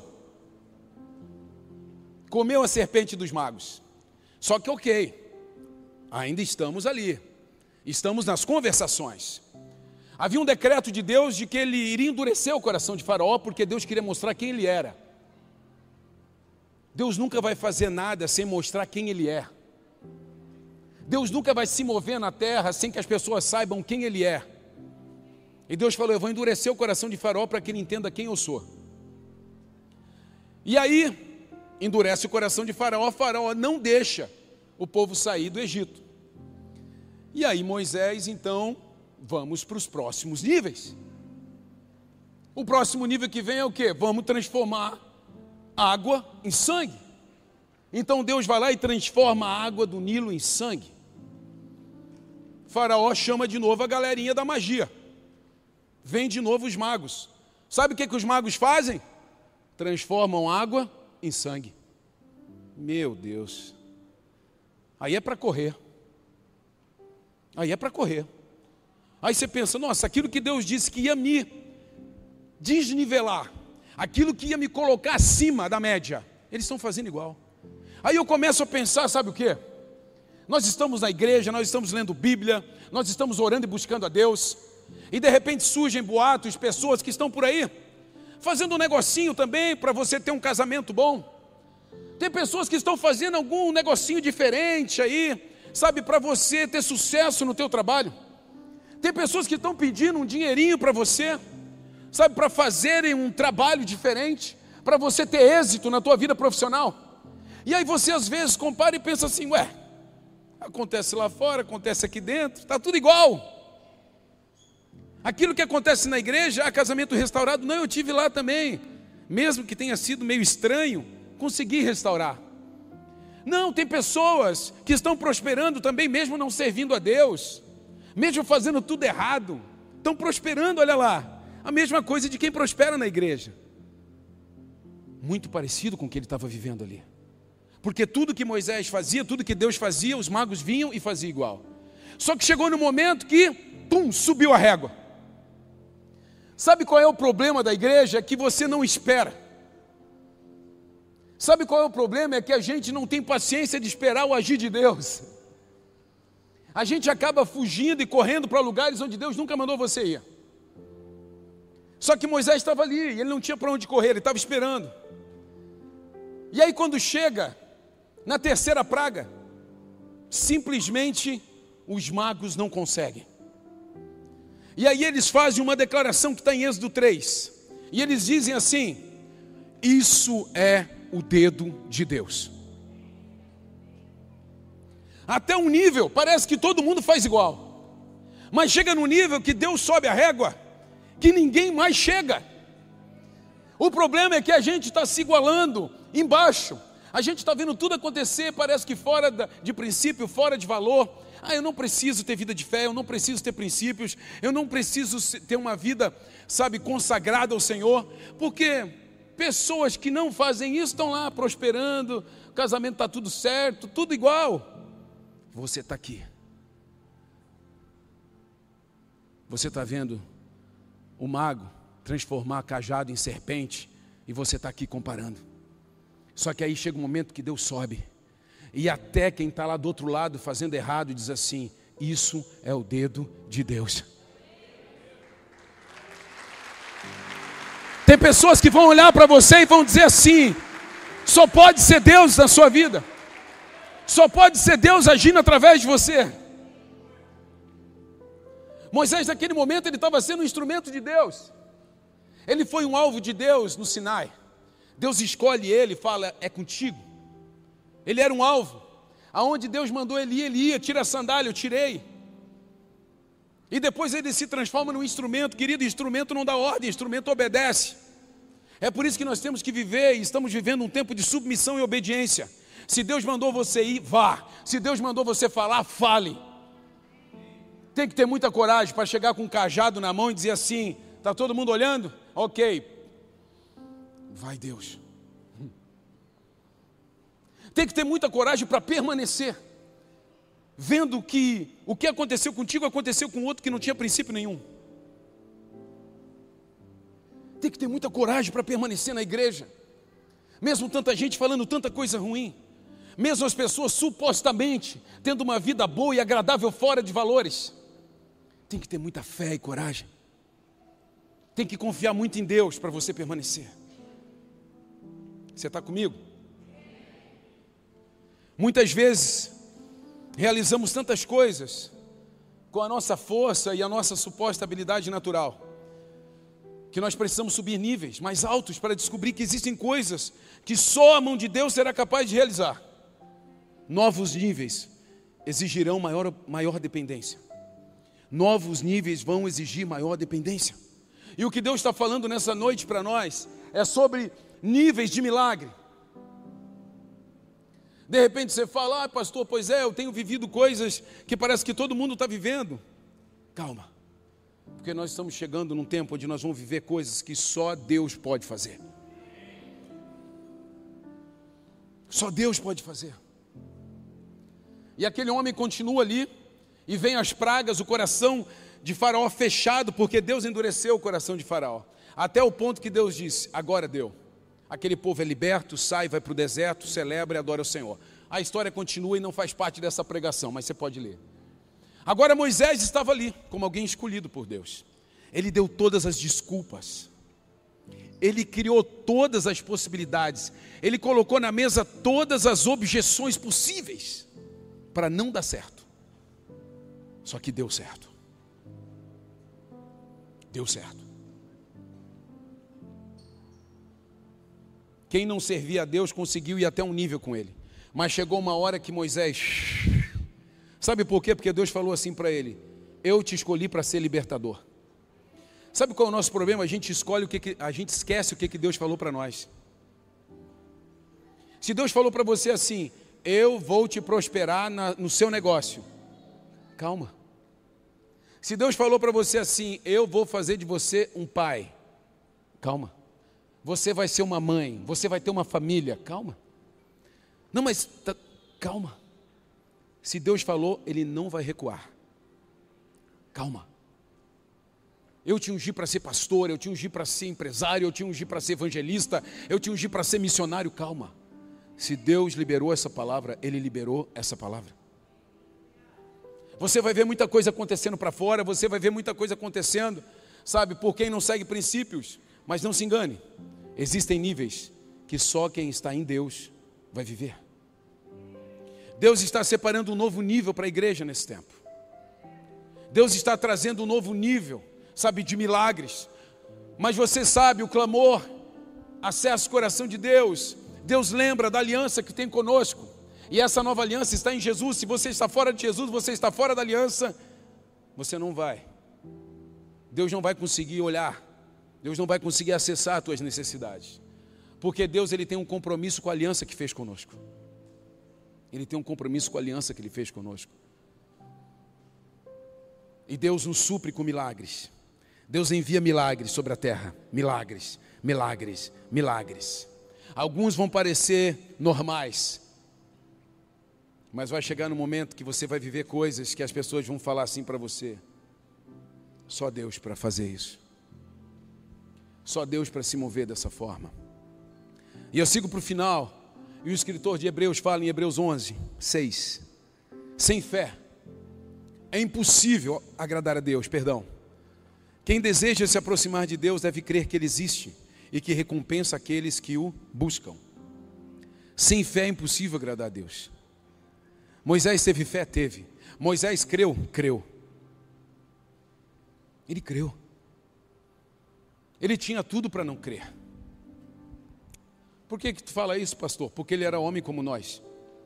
Comeu a serpente dos magos. Só que ainda estamos ali. Estamos nas conversações. Havia um decreto de Deus de que ele iria endurecer o coração de Faraó, porque Deus queria mostrar quem ele era. Deus nunca vai fazer nada sem mostrar quem Ele é. Deus nunca vai se mover na terra sem que as pessoas saibam quem Ele é. E Deus falou: eu vou endurecer o coração de Faraó para que ele entenda quem eu sou. E aí, endurece o coração de Faraó. Faraó não deixa o povo sair do Egito. E aí Moisés, então, vamos para os próximos níveis. O próximo nível que vem é o quê? Vamos transformar água em sangue. Então Deus vai lá e transforma a água do Nilo em sangue. Faraó chama de novo a galerinha da magia. Vem de novo os magos. Sabe o que os magos fazem? Transformam água em sangue. Meu Deus. Aí é para correr. Aí é para correr. Aí você pensa: nossa, aquilo que Deus disse que ia me desnivelar, aquilo que ia me colocar acima da média, eles estão fazendo igual. Aí eu começo a pensar, sabe o quê? Nós estamos na igreja, nós estamos lendo Bíblia, nós estamos orando e buscando a Deus, e de repente surgem boatos, pessoas que estão por aí, fazendo um negocinho também para você ter um casamento bom. Tem pessoas que estão fazendo algum negocinho diferente aí, sabe, para você ter sucesso no teu trabalho. Tem pessoas que estão pedindo um dinheirinho para você, sabe, para fazerem um trabalho diferente, para você ter êxito na tua vida profissional. E aí você às vezes compara e pensa assim: ué, acontece lá fora, acontece aqui dentro, está tudo igual. Aquilo que acontece na igreja, casamento restaurado, não, eu tive lá também, mesmo que tenha sido meio estranho, consegui restaurar. Não, tem pessoas que estão prosperando também, mesmo não servindo a Deus, mesmo fazendo tudo errado, estão prosperando, olha lá. A mesma coisa de quem prospera na igreja. Muito parecido com o que ele estava vivendo ali. Porque tudo que Moisés fazia, tudo que Deus fazia, os magos vinham e faziam igual. Só que chegou no momento que, subiu a régua. Sabe qual é o problema da igreja? É que você não espera. Sabe qual é o problema? É que a gente não tem paciência de esperar o agir de Deus. A gente acaba fugindo e correndo para lugares onde Deus nunca mandou você ir. Só que Moisés estava ali, e ele não tinha para onde correr, ele estava esperando. E aí quando chega na terceira praga, simplesmente os magos não conseguem. E aí eles fazem uma declaração que está em Êxodo 3. E eles dizem assim: isso é o dedo de Deus. Até um nível, parece que todo mundo faz igual. Mas chega no nível que Deus sobe a régua, que ninguém mais chega. O problema é que a gente está se igualando embaixo. A gente está vendo tudo acontecer, parece que fora de princípio, fora de valor. Eu não preciso ter vida de fé, eu não preciso ter princípios, eu não preciso ter uma vida, consagrada ao Senhor, porque pessoas que não fazem isso estão lá prosperando, o casamento está tudo certo, tudo igual. Você está aqui. Você está vendo o mago transformar cajado em serpente, e você está aqui comparando. Só que aí chega um momento que Deus sobe, e até quem está lá do outro lado fazendo errado diz assim: isso é o dedo de Deus. Tem pessoas que vão olhar para você e vão dizer assim: só pode ser Deus na sua vida, só pode ser Deus agindo através de você. Moisés naquele momento ele estava sendo um instrumento de Deus. Ele foi um alvo de Deus no Sinai. Deus escolhe ele e fala: é contigo. Ele era um alvo. Aonde Deus mandou ele ia, tira a sandália, eu tirei. E depois ele se transforma num instrumento. Querido, instrumento não dá ordem, instrumento obedece. É por isso que nós temos que viver, e estamos vivendo um tempo de submissão e obediência. Se Deus mandou você ir, vá. Se Deus mandou você falar, fale. Tem que ter muita coragem para chegar com um cajado na mão e dizer assim: está todo mundo olhando? Ok. Vai Deus. Tem que ter muita coragem para permanecer, vendo que o que aconteceu contigo aconteceu com outro que não tinha princípio nenhum. Tem que ter muita coragem para permanecer na igreja, mesmo tanta gente falando tanta coisa ruim, mesmo as pessoas supostamente tendo uma vida boa e agradável fora de valores. Tem que ter muita fé e coragem. Tem que confiar muito em Deus para você permanecer. Você está comigo? Muitas vezes realizamos tantas coisas com a nossa força e a nossa suposta habilidade natural, que nós precisamos subir níveis mais altos para descobrir que existem coisas que só a mão de Deus será capaz de realizar. Novos níveis exigirão maior dependência. Novos níveis vão exigir maior dependência. E o que Deus está falando nessa noite para nós é sobre níveis de milagre. De repente você fala: pastor, pois é, eu tenho vivido coisas que parece que todo mundo está vivendo. Calma, porque nós estamos chegando num tempo onde nós vamos viver coisas que só Deus pode fazer. Só Deus pode fazer. E aquele homem continua ali, e vem as pragas, o coração de Faraó fechado, porque Deus endureceu o coração de Faraó, até o ponto que Deus disse: agora deu. Aquele povo é liberto, sai, vai para o deserto, celebra e adora o Senhor. A história continua e não faz parte dessa pregação, mas você pode ler. Agora Moisés estava ali, como alguém escolhido por Deus. Ele deu todas as desculpas. Ele criou todas as possibilidades. Ele colocou na mesa todas as objeções possíveis para não dar certo. Só que deu certo. Deu certo. Quem não servia a Deus conseguiu ir até um nível com ele. Mas chegou uma hora que Moisés... Sabe por quê? Porque Deus falou assim para ele: eu te escolhi para ser libertador. Sabe qual é o nosso problema? A gente escolhe a gente esquece o que Deus falou para nós. Se Deus falou para você assim: eu vou te prosperar no seu negócio. Calma. Se Deus falou para você assim: eu vou fazer de você um pai. Calma. Você vai ser uma mãe, você vai ter uma família. Calma. Não, mas calma. Se Deus falou, Ele não vai recuar. Calma. Eu te ungi para ser pastor, eu te ungi para ser empresário, eu te ungi para ser evangelista, eu te ungi para ser missionário. Calma. Se Deus liberou essa palavra, Ele liberou essa palavra. Você vai ver muita coisa acontecendo para fora, você vai ver muita coisa acontecendo, sabe, por quem não segue princípios. Mas não se engane, existem níveis que só quem está em Deus vai viver. Deus está separando um novo nível para a igreja nesse tempo. Deus está trazendo um novo nível, sabe, de milagres. Mas você sabe, o clamor acessa o coração de Deus. Deus lembra da aliança que tem conosco. E essa nova aliança está em Jesus. Se você está fora de Jesus, você está fora da aliança, você não vai. Deus não vai conseguir olhar. Deus não vai conseguir acessar as tuas necessidades. Porque Deus, Ele tem um compromisso com a aliança que fez conosco. Ele tem um compromisso com a aliança que Ele fez conosco. E Deus nos supre com milagres. Deus envia milagres sobre a terra. Milagres, milagres, milagres. Alguns vão parecer normais, mas vai chegar no momento que você vai viver coisas que as pessoas vão falar assim para você: só Deus para fazer isso. Só Deus para se mover dessa forma. E eu sigo para o final. E o escritor de Hebreus fala em Hebreus 11, 6. Sem fé é impossível agradar a Deus, Quem deseja se aproximar de Deus deve crer que Ele existe e que recompensa aqueles que o buscam. Sem fé é impossível agradar a Deus. Moisés teve fé? Teve. Moisés creu? Creu. Ele creu. Ele tinha tudo para não crer. Por que tu fala isso, pastor? Porque ele era homem como nós.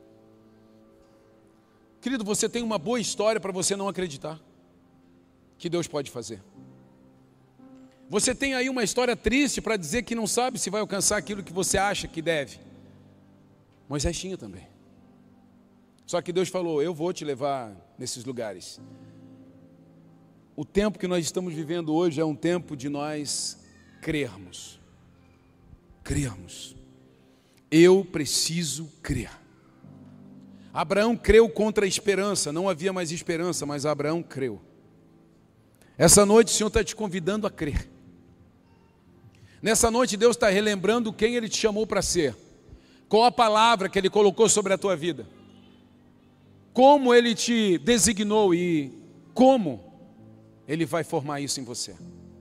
Querido, você tem uma boa história para você não acreditar que Deus pode fazer. Você tem aí uma história triste para dizer que não sabe se vai alcançar aquilo que você acha que deve. Moisés tinha também. Só que Deus falou: eu vou te levar nesses lugares. O tempo que nós estamos vivendo hoje é um tempo de nós crermos. Crermos. Eu preciso crer. Abraão creu contra a esperança. Não havia mais esperança, mas Abraão creu. Essa noite o Senhor está te convidando a crer. Nessa noite Deus está relembrando quem Ele te chamou para ser. Qual a palavra que Ele colocou sobre a tua vida. Como Ele te designou e como Ele vai formar isso em você.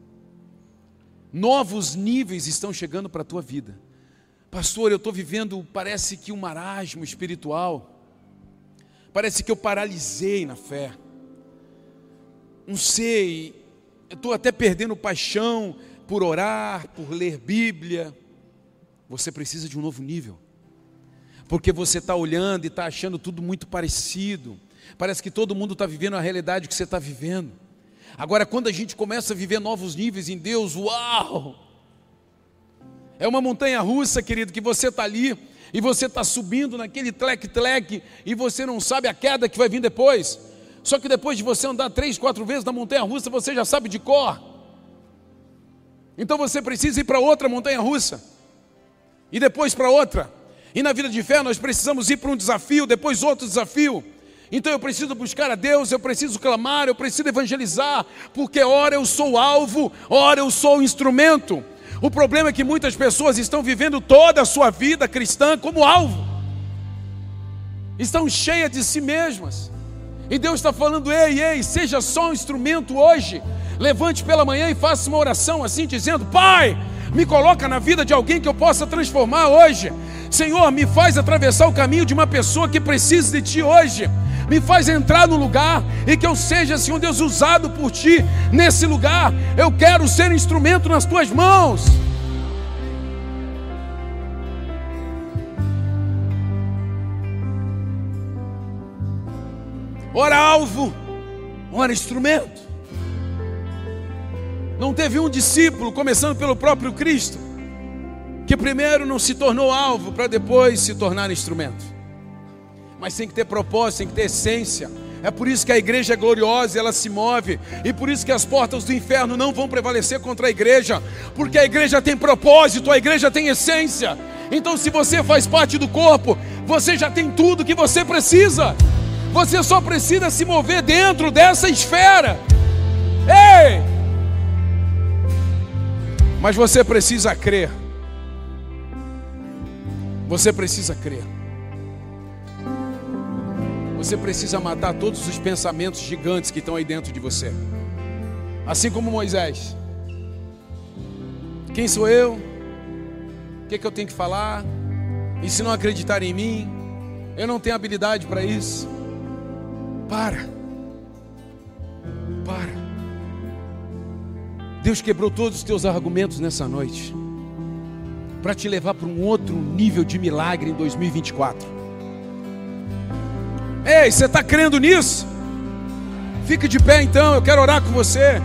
Novos níveis estão chegando para a tua vida. Pastor, eu estou vivendo, parece que um marasmo espiritual. Parece que eu paralisei na fé. Não sei, eu estou até perdendo paixão por orar, por ler Bíblia. Você precisa de um novo nível. Porque você está olhando e está achando tudo muito parecido. Parece que todo mundo está vivendo a realidade que você está vivendo. Agora, quando a gente começa a viver novos níveis em Deus, uau! É uma montanha russa, querido, que você está ali e você está subindo naquele tlec-tlec e você não sabe a queda que vai vir depois. Só que depois de você andar 3, 4 vezes na montanha russa, você já sabe de cor. Então você precisa ir para outra montanha russa. E depois para outra. E na vida de fé nós precisamos ir para um desafio, depois outro desafio. Então eu preciso buscar a Deus, eu preciso clamar, eu preciso evangelizar. Porque ora eu sou o alvo, ora eu sou o instrumento. O problema é que muitas pessoas estão vivendo toda a sua vida cristã como alvo. Estão cheias de si mesmas. E Deus está falando: ei, seja só um instrumento hoje. Levante pela manhã e faça uma oração assim, dizendo: Pai, me coloca na vida de alguém que eu possa transformar hoje. Senhor, me faz atravessar o caminho de uma pessoa que precisa de Ti hoje. Me faz entrar no lugar e que eu seja, Senhor Deus, usado por Ti nesse lugar. Eu quero ser instrumento nas Tuas mãos. Ora alvo, ora instrumento. Não teve um discípulo, começando pelo próprio Cristo, que primeiro não se tornou alvo para depois se tornar instrumento. Mas tem que ter propósito, tem que ter essência. É por isso que a igreja é gloriosa, ela se move. E por isso que as portas do inferno não vão prevalecer contra a igreja. Porque a igreja tem propósito, a igreja tem essência. Então se você faz parte do corpo, você já tem tudo que você precisa. Você só precisa se mover dentro dessa esfera. Ei! Mas você precisa crer. Você precisa crer. Você precisa matar todos os pensamentos gigantes que estão aí dentro de você. Assim como Moisés. Quem sou eu? O que eu tenho que falar? E se não acreditar em mim? Eu não tenho habilidade para isso. Para. Deus quebrou todos os teus argumentos nessa noite para te levar para um outro nível de milagre em 2024. Ei, você está crendo nisso? Fique de pé então, eu quero orar com você.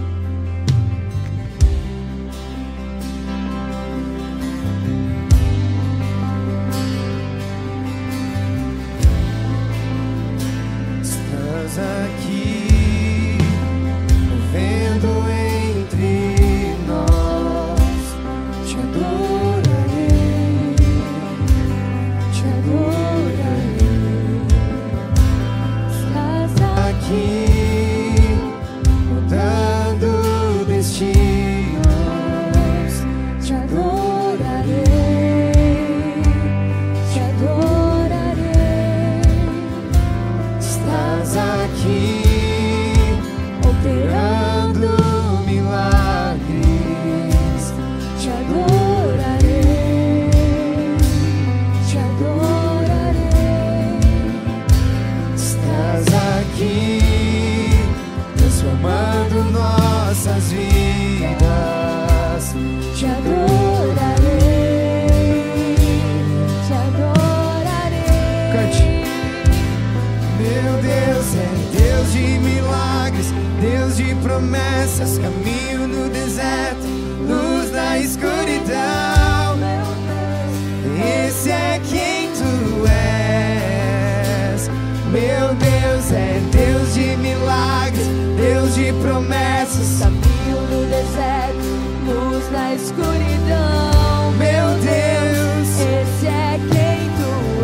Promessas, caminho no deserto, luz na escuridão. Esse é quem tu és. Meu Deus é Deus de milagres, Deus de promessas, caminho no deserto, luz na escuridão. Meu Deus, esse é quem tu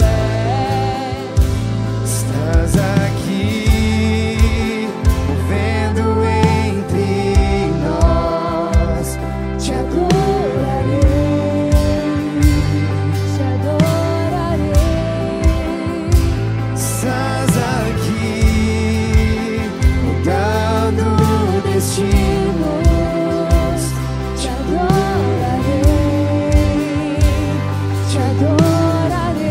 és. Estás aqui, movendo entre nós. Te adorarei, te adorarei. Estás aqui, mudando destinos. Te adorarei, te adorarei.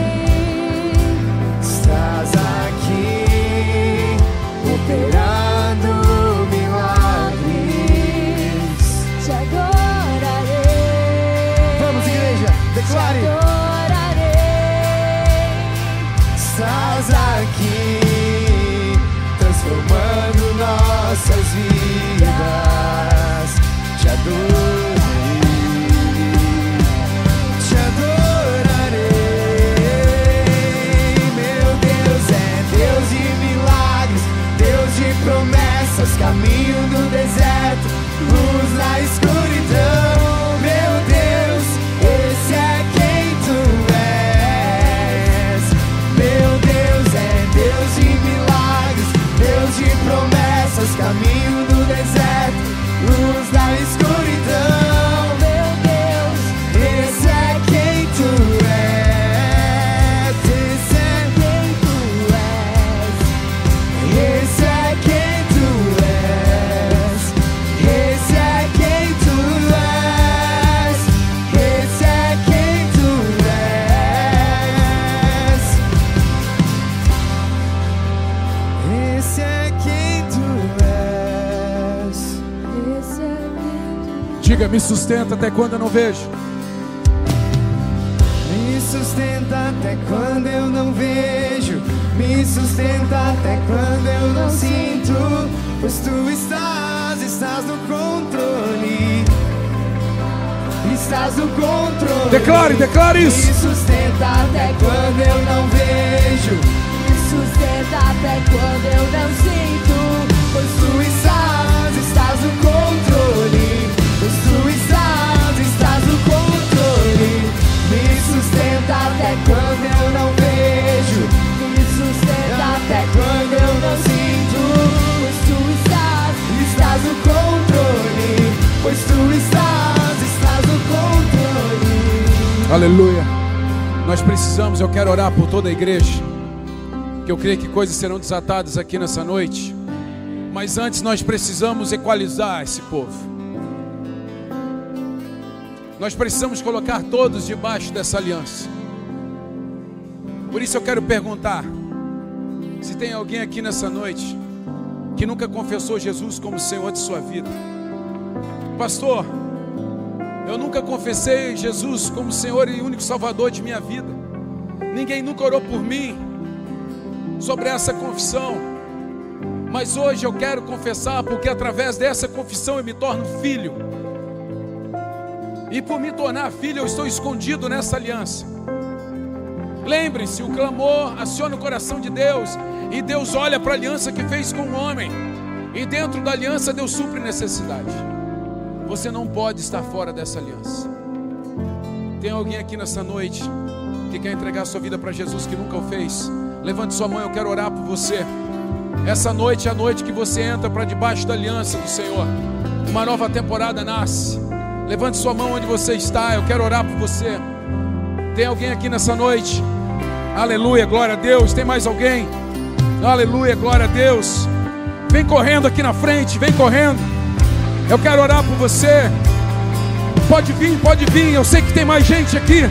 Estás aqui, operando milagres. Te adorarei. Vamos, igreja, declare. Te adorarei. Estás aqui, transformando nossas vidas. Te adorarei, te adorarei. Meu Deus é Deus de milagres, Deus de promessas, caminho no deserto, luz na escuridão. Meu Deus, esse é quem tu és. Meu Deus é Deus de milagres, Deus de promessas, caminho no deserto, luz na escuridão. Meu Deus, esse é quem tu és. Esse é quem tu és. Esse é quem tu és. Esse é quem tu és. Esse é quem tu és. Esse é quem tu és. Esse é quem tu Diga, me sustenta até quando eu não vejo. Me sustenta até quando eu não vejo. Me sustenta até quando eu não sinto. Pois tu estás no controle. Estás no controle. Declare isso. Me sustenta até quando eu não vejo. me sustenta até quando eu não sinto. Pois tu estás no controle. Pois tu estás no controle. Me sustenta até quando eu não vejo. Me sustenta Até quando eu não sinto. pois tu Estás no controle. Pois tu estás no controle. Aleluia. Nós precisamos, eu quero orar por toda a igreja, que eu creio que coisas serão desatadas aqui nessa noite. Mas antes nós precisamos equalizar esse povo. Nós precisamos colocar todos debaixo dessa aliança. Por isso eu quero perguntar, se tem alguém aqui nessa noite que nunca confessou Jesus como Senhor de sua vida. Pastor, eu nunca confessei Jesus como Senhor e único Salvador de minha vida. Ninguém nunca orou por mim sobre essa confissão. Mas hoje eu quero confessar, porque através dessa confissão eu me torno filho. E por me tornar filho eu estou escondido nessa aliança. Lembrem-se, o clamor aciona o coração de Deus, e Deus olha para a aliança que fez com o homem, e dentro da aliança Deus supre necessidade. Você não pode estar fora dessa aliança. Tem alguém aqui nessa noite que quer entregar sua vida para Jesus, que nunca o fez? Levante sua mão, eu quero orar por você. Essa noite é a noite que você entra para debaixo da aliança do Senhor. Uma nova temporada nasce. Levante sua mão onde você está, eu quero orar por você. Tem alguém aqui nessa noite? Aleluia, glória a Deus. Tem mais alguém? Aleluia, glória a Deus. Vem correndo aqui na frente, vem correndo. Eu quero orar por você. Pode vir, eu sei que tem mais gente aqui.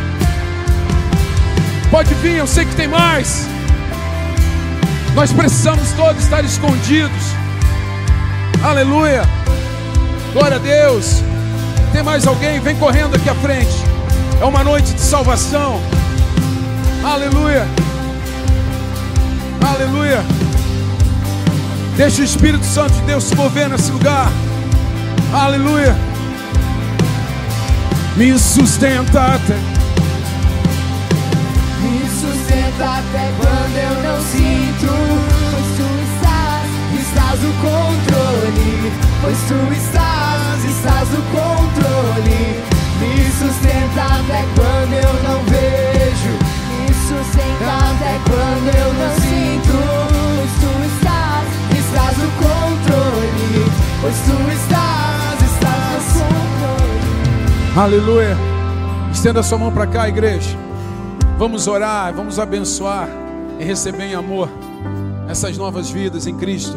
Pode vir, eu sei que tem mais. Nós precisamos todos estar escondidos. Aleluia, glória a Deus. Tem mais alguém? Vem correndo aqui à frente. É uma noite de salvação. Aleluia. Aleluia. Deixa o Espírito Santo de Deus se mover nesse lugar. Aleluia. Me sustenta até quando eu não sinto. Pois tu estás no controle. Pois tu estás no controle. Me sustenta até quando eu não vejo. Me sustenta até quando eu não sinto. Pois tu estás no controle. Pois tu estás no controle. Aleluia. Estenda sua mão para cá, igreja. Vamos orar, vamos abençoar e receber em amor essas novas vidas em Cristo.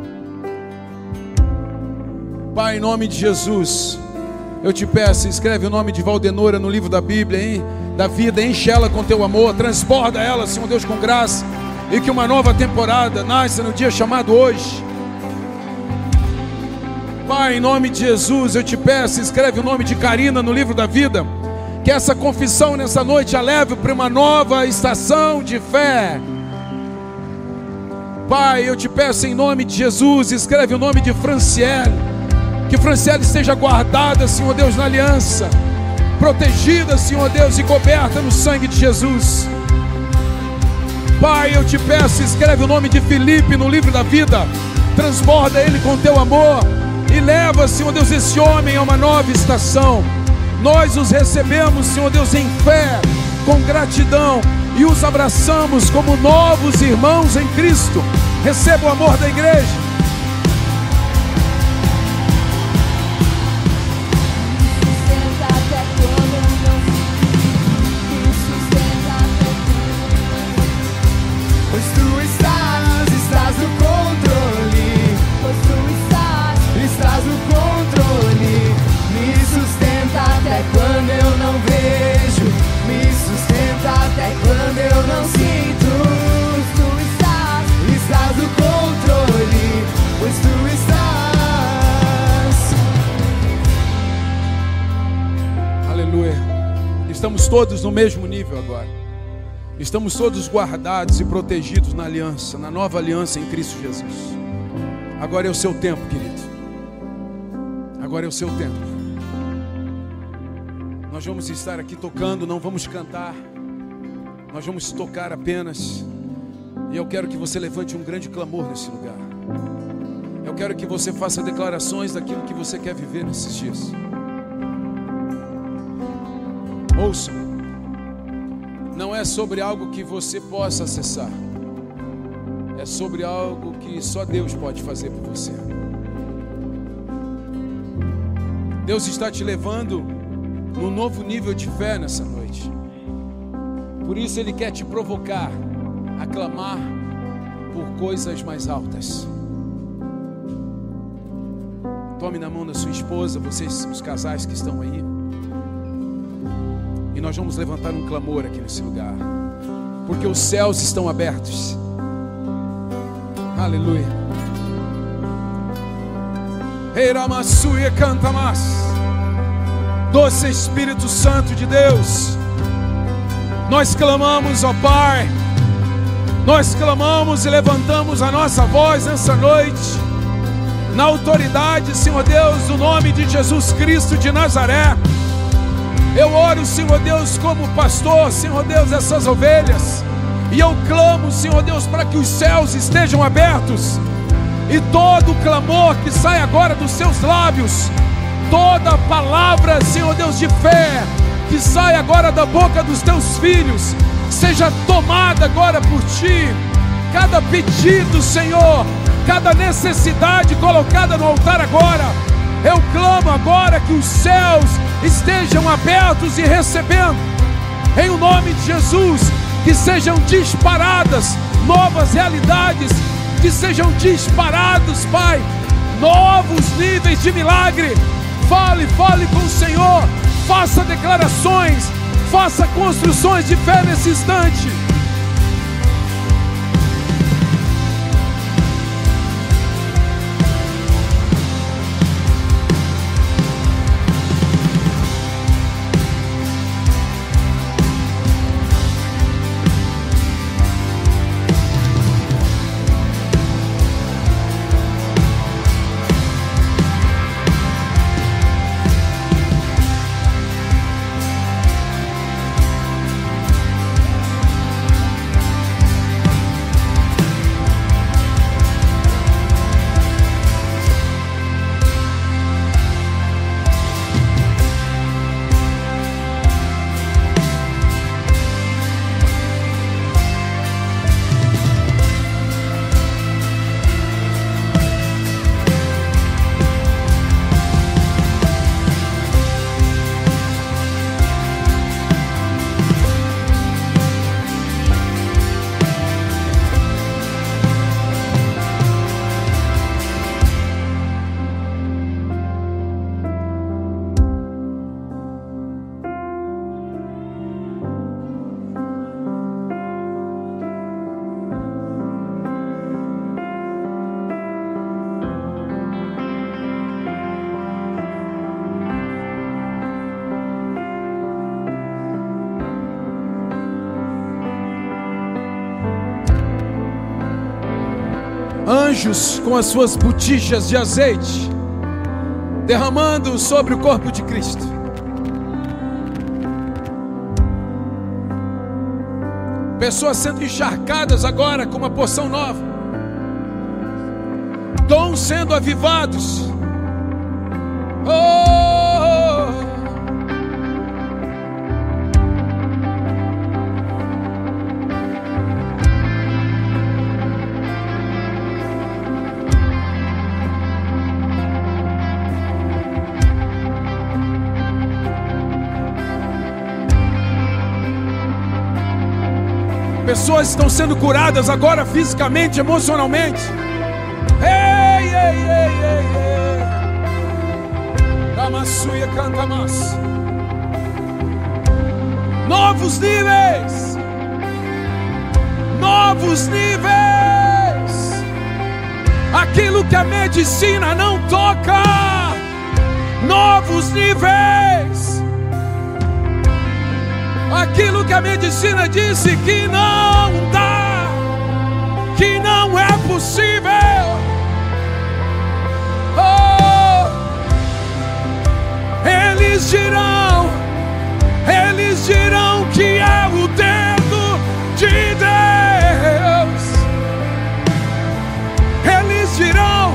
Pai, em nome de Jesus, eu te peço, escreve o nome de Valdenora no livro da Bíblia, hein? Da vida, enche ela com teu amor, transborda ela, Senhor Deus, com graça, e que uma nova temporada nasça no dia chamado hoje. Pai, em nome de Jesus, eu te peço, escreve o nome de Karina no livro da vida, que essa confissão nessa noite a leve para uma nova estação de fé. Pai, eu te peço em nome de Jesus, escreve o nome de Franciele, que Franciele esteja guardada, Senhor Deus, na aliança, protegida, Senhor Deus, e coberta no sangue de Jesus. Pai, eu te peço, escreve o nome de Felipe no livro da vida, transborda ele com teu amor, e leva, Senhor Deus, esse homem a uma nova estação. Nós os recebemos, Senhor Deus, em fé, com gratidão, e os abraçamos como novos irmãos em Cristo. Receba o amor da igreja. Quando eu não vejo, me sustenta até quando eu não sinto. Tu estás no controle, pois tu estás. Aleluia. Estamos todos no mesmo nível agora. Estamos todos guardados e protegidos na aliança, na nova aliança em Cristo Jesus. Agora é o seu tempo, querido. Agora é o seu tempo. Nós vamos estar aqui tocando, não vamos cantar. Nós vamos tocar apenas. E eu quero que você levante um grande clamor nesse lugar. Eu quero que você faça declarações daquilo que você quer viver nesses dias. Ouçam. Não é sobre algo que você possa acessar. É sobre algo que só Deus pode fazer por você. Deus está te levando num novo nível de fé nessa noite. Por isso Ele quer te provocar a clamar por coisas mais altas. Tome na mão da sua esposa, vocês, os casais que estão aí, e nós vamos levantar um clamor aqui nesse lugar, porque os céus estão abertos. Aleluia. Eiramassuia canta mais. Doce Espírito Santo de Deus, nós clamamos, ó Pai, nós clamamos e levantamos a nossa voz nessa noite, na autoridade, Senhor Deus, do nome de Jesus Cristo de Nazaré. Eu oro, Senhor Deus, como pastor, Senhor Deus, dessas ovelhas, e eu clamo, Senhor Deus, para que os céus estejam abertos, e todo clamor que sai agora dos seus lábios, toda palavra, Senhor Deus, de fé, que sai agora da boca dos teus filhos, seja tomada agora por Ti. Cada pedido, Senhor, cada necessidade colocada no altar agora, eu clamo agora que os céus estejam abertos e recebendo, em o nome de Jesus, que sejam disparadas novas realidades, que sejam disparados, Pai, novos níveis de milagre. Fale com o Senhor, faça declarações, faça construções de fé nesse instante. Anjos com as suas botijas de azeite derramando sobre o corpo de Cristo. Pessoas sendo encharcadas agora com uma porção nova. Dons sendo avivados. Oh! Pessoas estão sendo curadas agora fisicamente, emocionalmente. Ei, ei, ei, ei, ei. Ramassuia canta mais. Novos níveis. Novos níveis. Aquilo que a medicina não toca. Novos níveis. Aquilo que a medicina disse que não dá, que não é possível. Oh, eles dirão que é o dedo de Deus. Eles dirão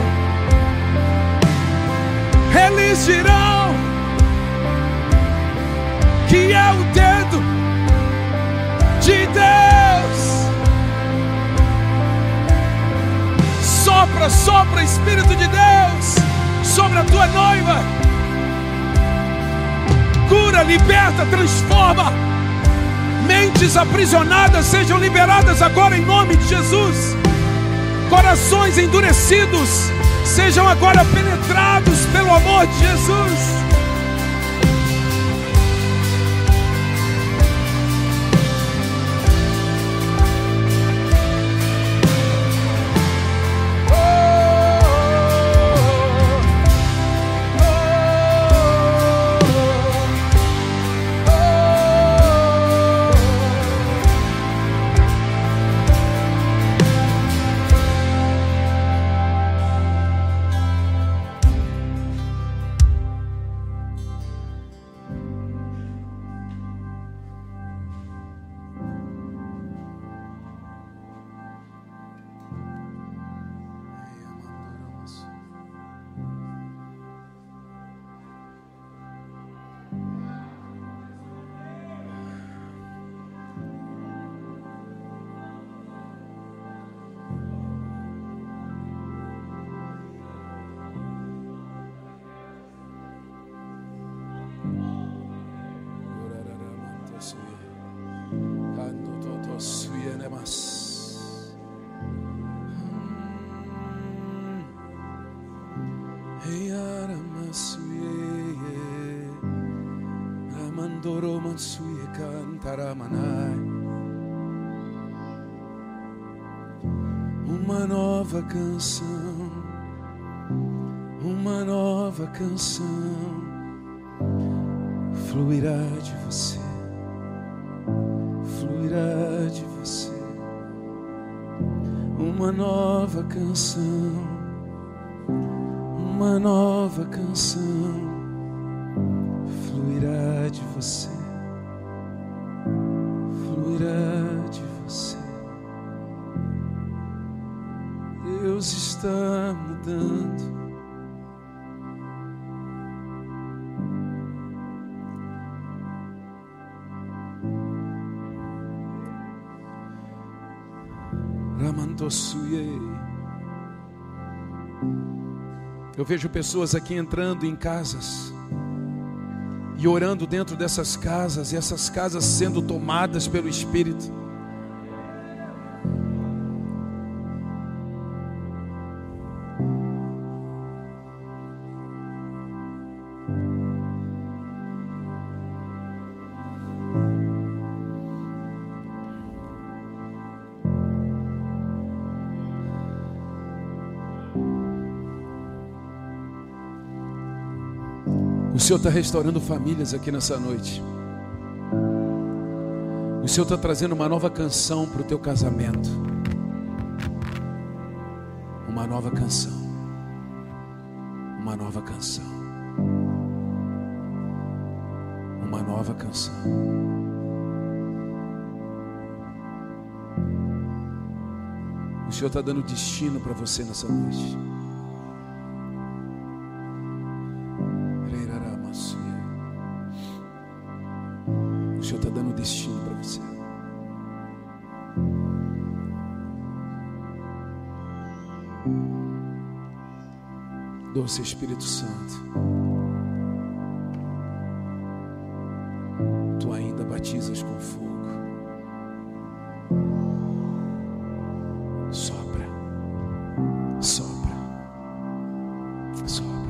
que é o dedo de Deus. Sopra, Espírito de Deus, sobre a tua noiva. Cura, liberta, transforma. Mentes aprisionadas sejam liberadas agora em nome de Jesus. Corações endurecidos sejam agora penetrados pelo amor de Jesus. Uma nova canção, uma nova canção fluirá de você, fluirá de você. Uma nova canção, uma nova canção fluirá de você, fluirá de você. Deus está mudando. Eu vejo pessoas aqui entrando em casas e orando dentro dessas casas, e essas casas sendo tomadas pelo Espírito. O Senhor está restaurando famílias aqui nessa noite. O Senhor está trazendo uma nova canção para o teu casamento. Uma nova canção. Uma nova canção. Uma nova canção. O Senhor está dando destino para você nessa noite. O Senhor está dando destino para você. Doce Espírito Santo, Tu ainda batizas com fogo. Sopra, sopra, sopra.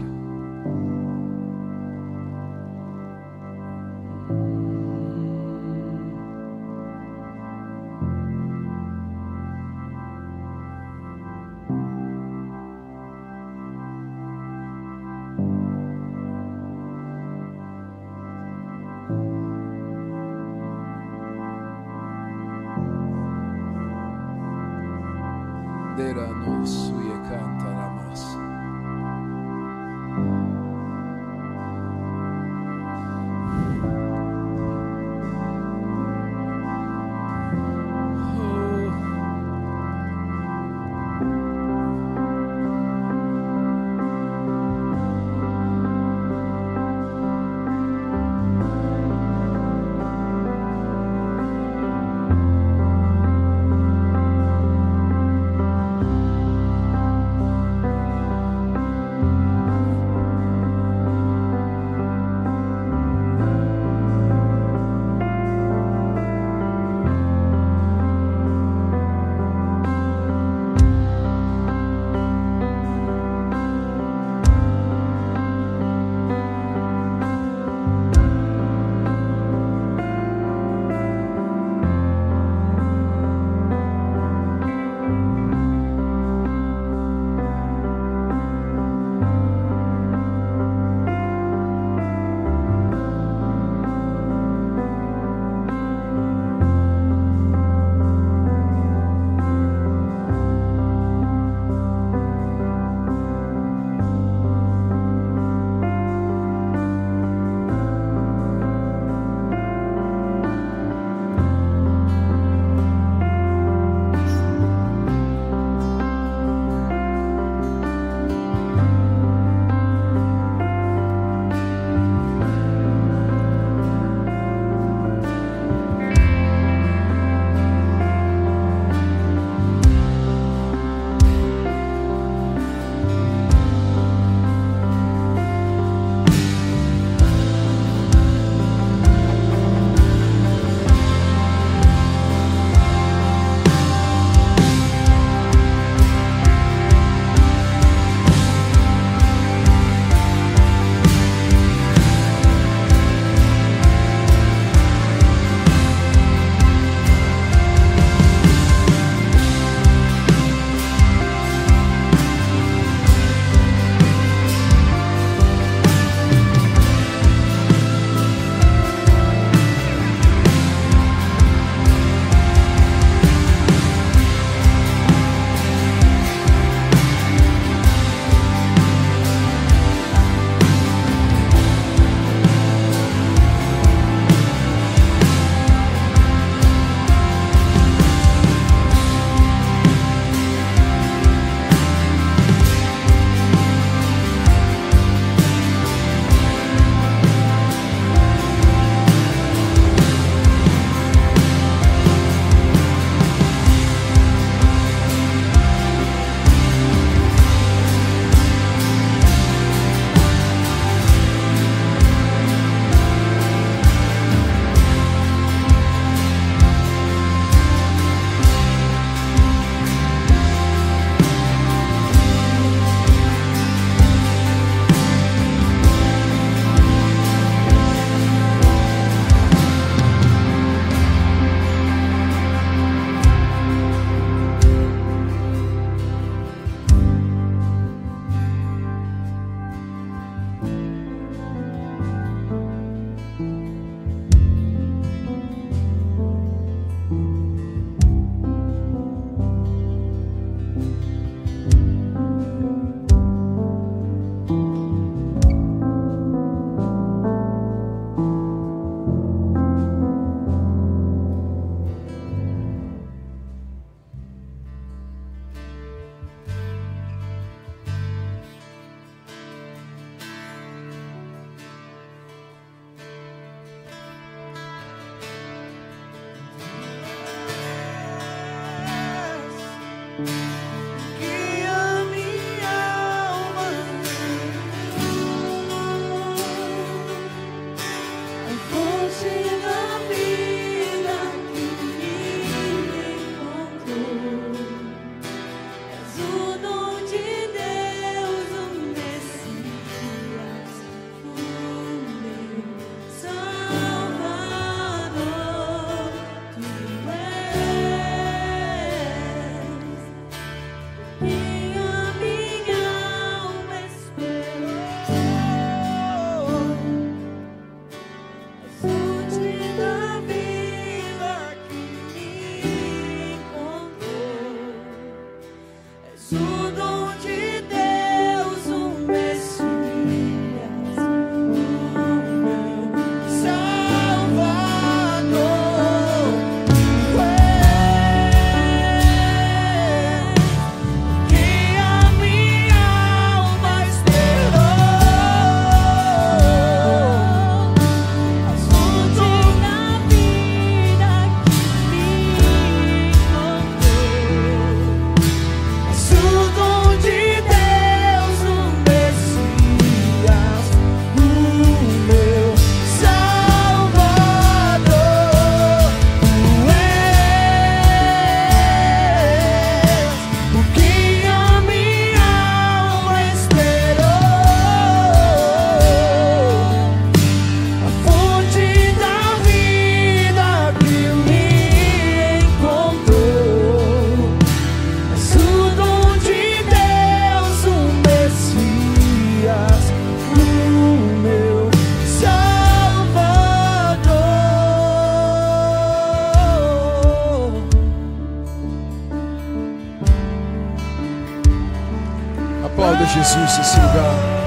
Jesus esse lugar.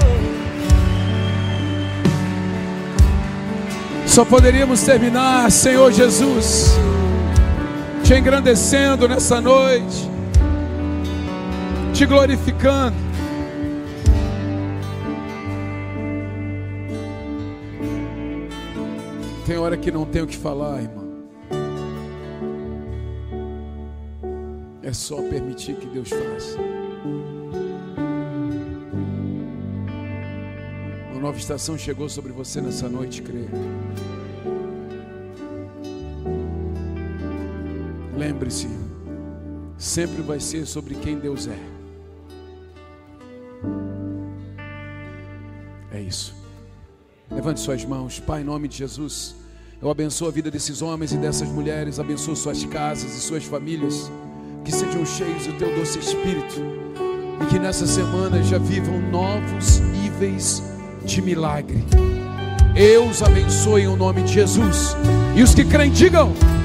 Só poderíamos terminar, Senhor Jesus, te engrandecendo nessa noite, te glorificando. Tem hora que não tem o que falar, irmão. É só permitir que Deus faça. Uma nova estação chegou sobre você nessa noite, creio. Lembre-se, sempre vai ser sobre quem Deus é. É isso. Levante suas mãos. Pai, em nome de Jesus, eu abençoo a vida desses homens e dessas mulheres, abençoo suas casas e suas famílias, que sejam cheios do teu doce Espírito, e que nessa semana já vivam novos níveis de milagre. Eu os abençoo em nome de Jesus, e os que creem digam: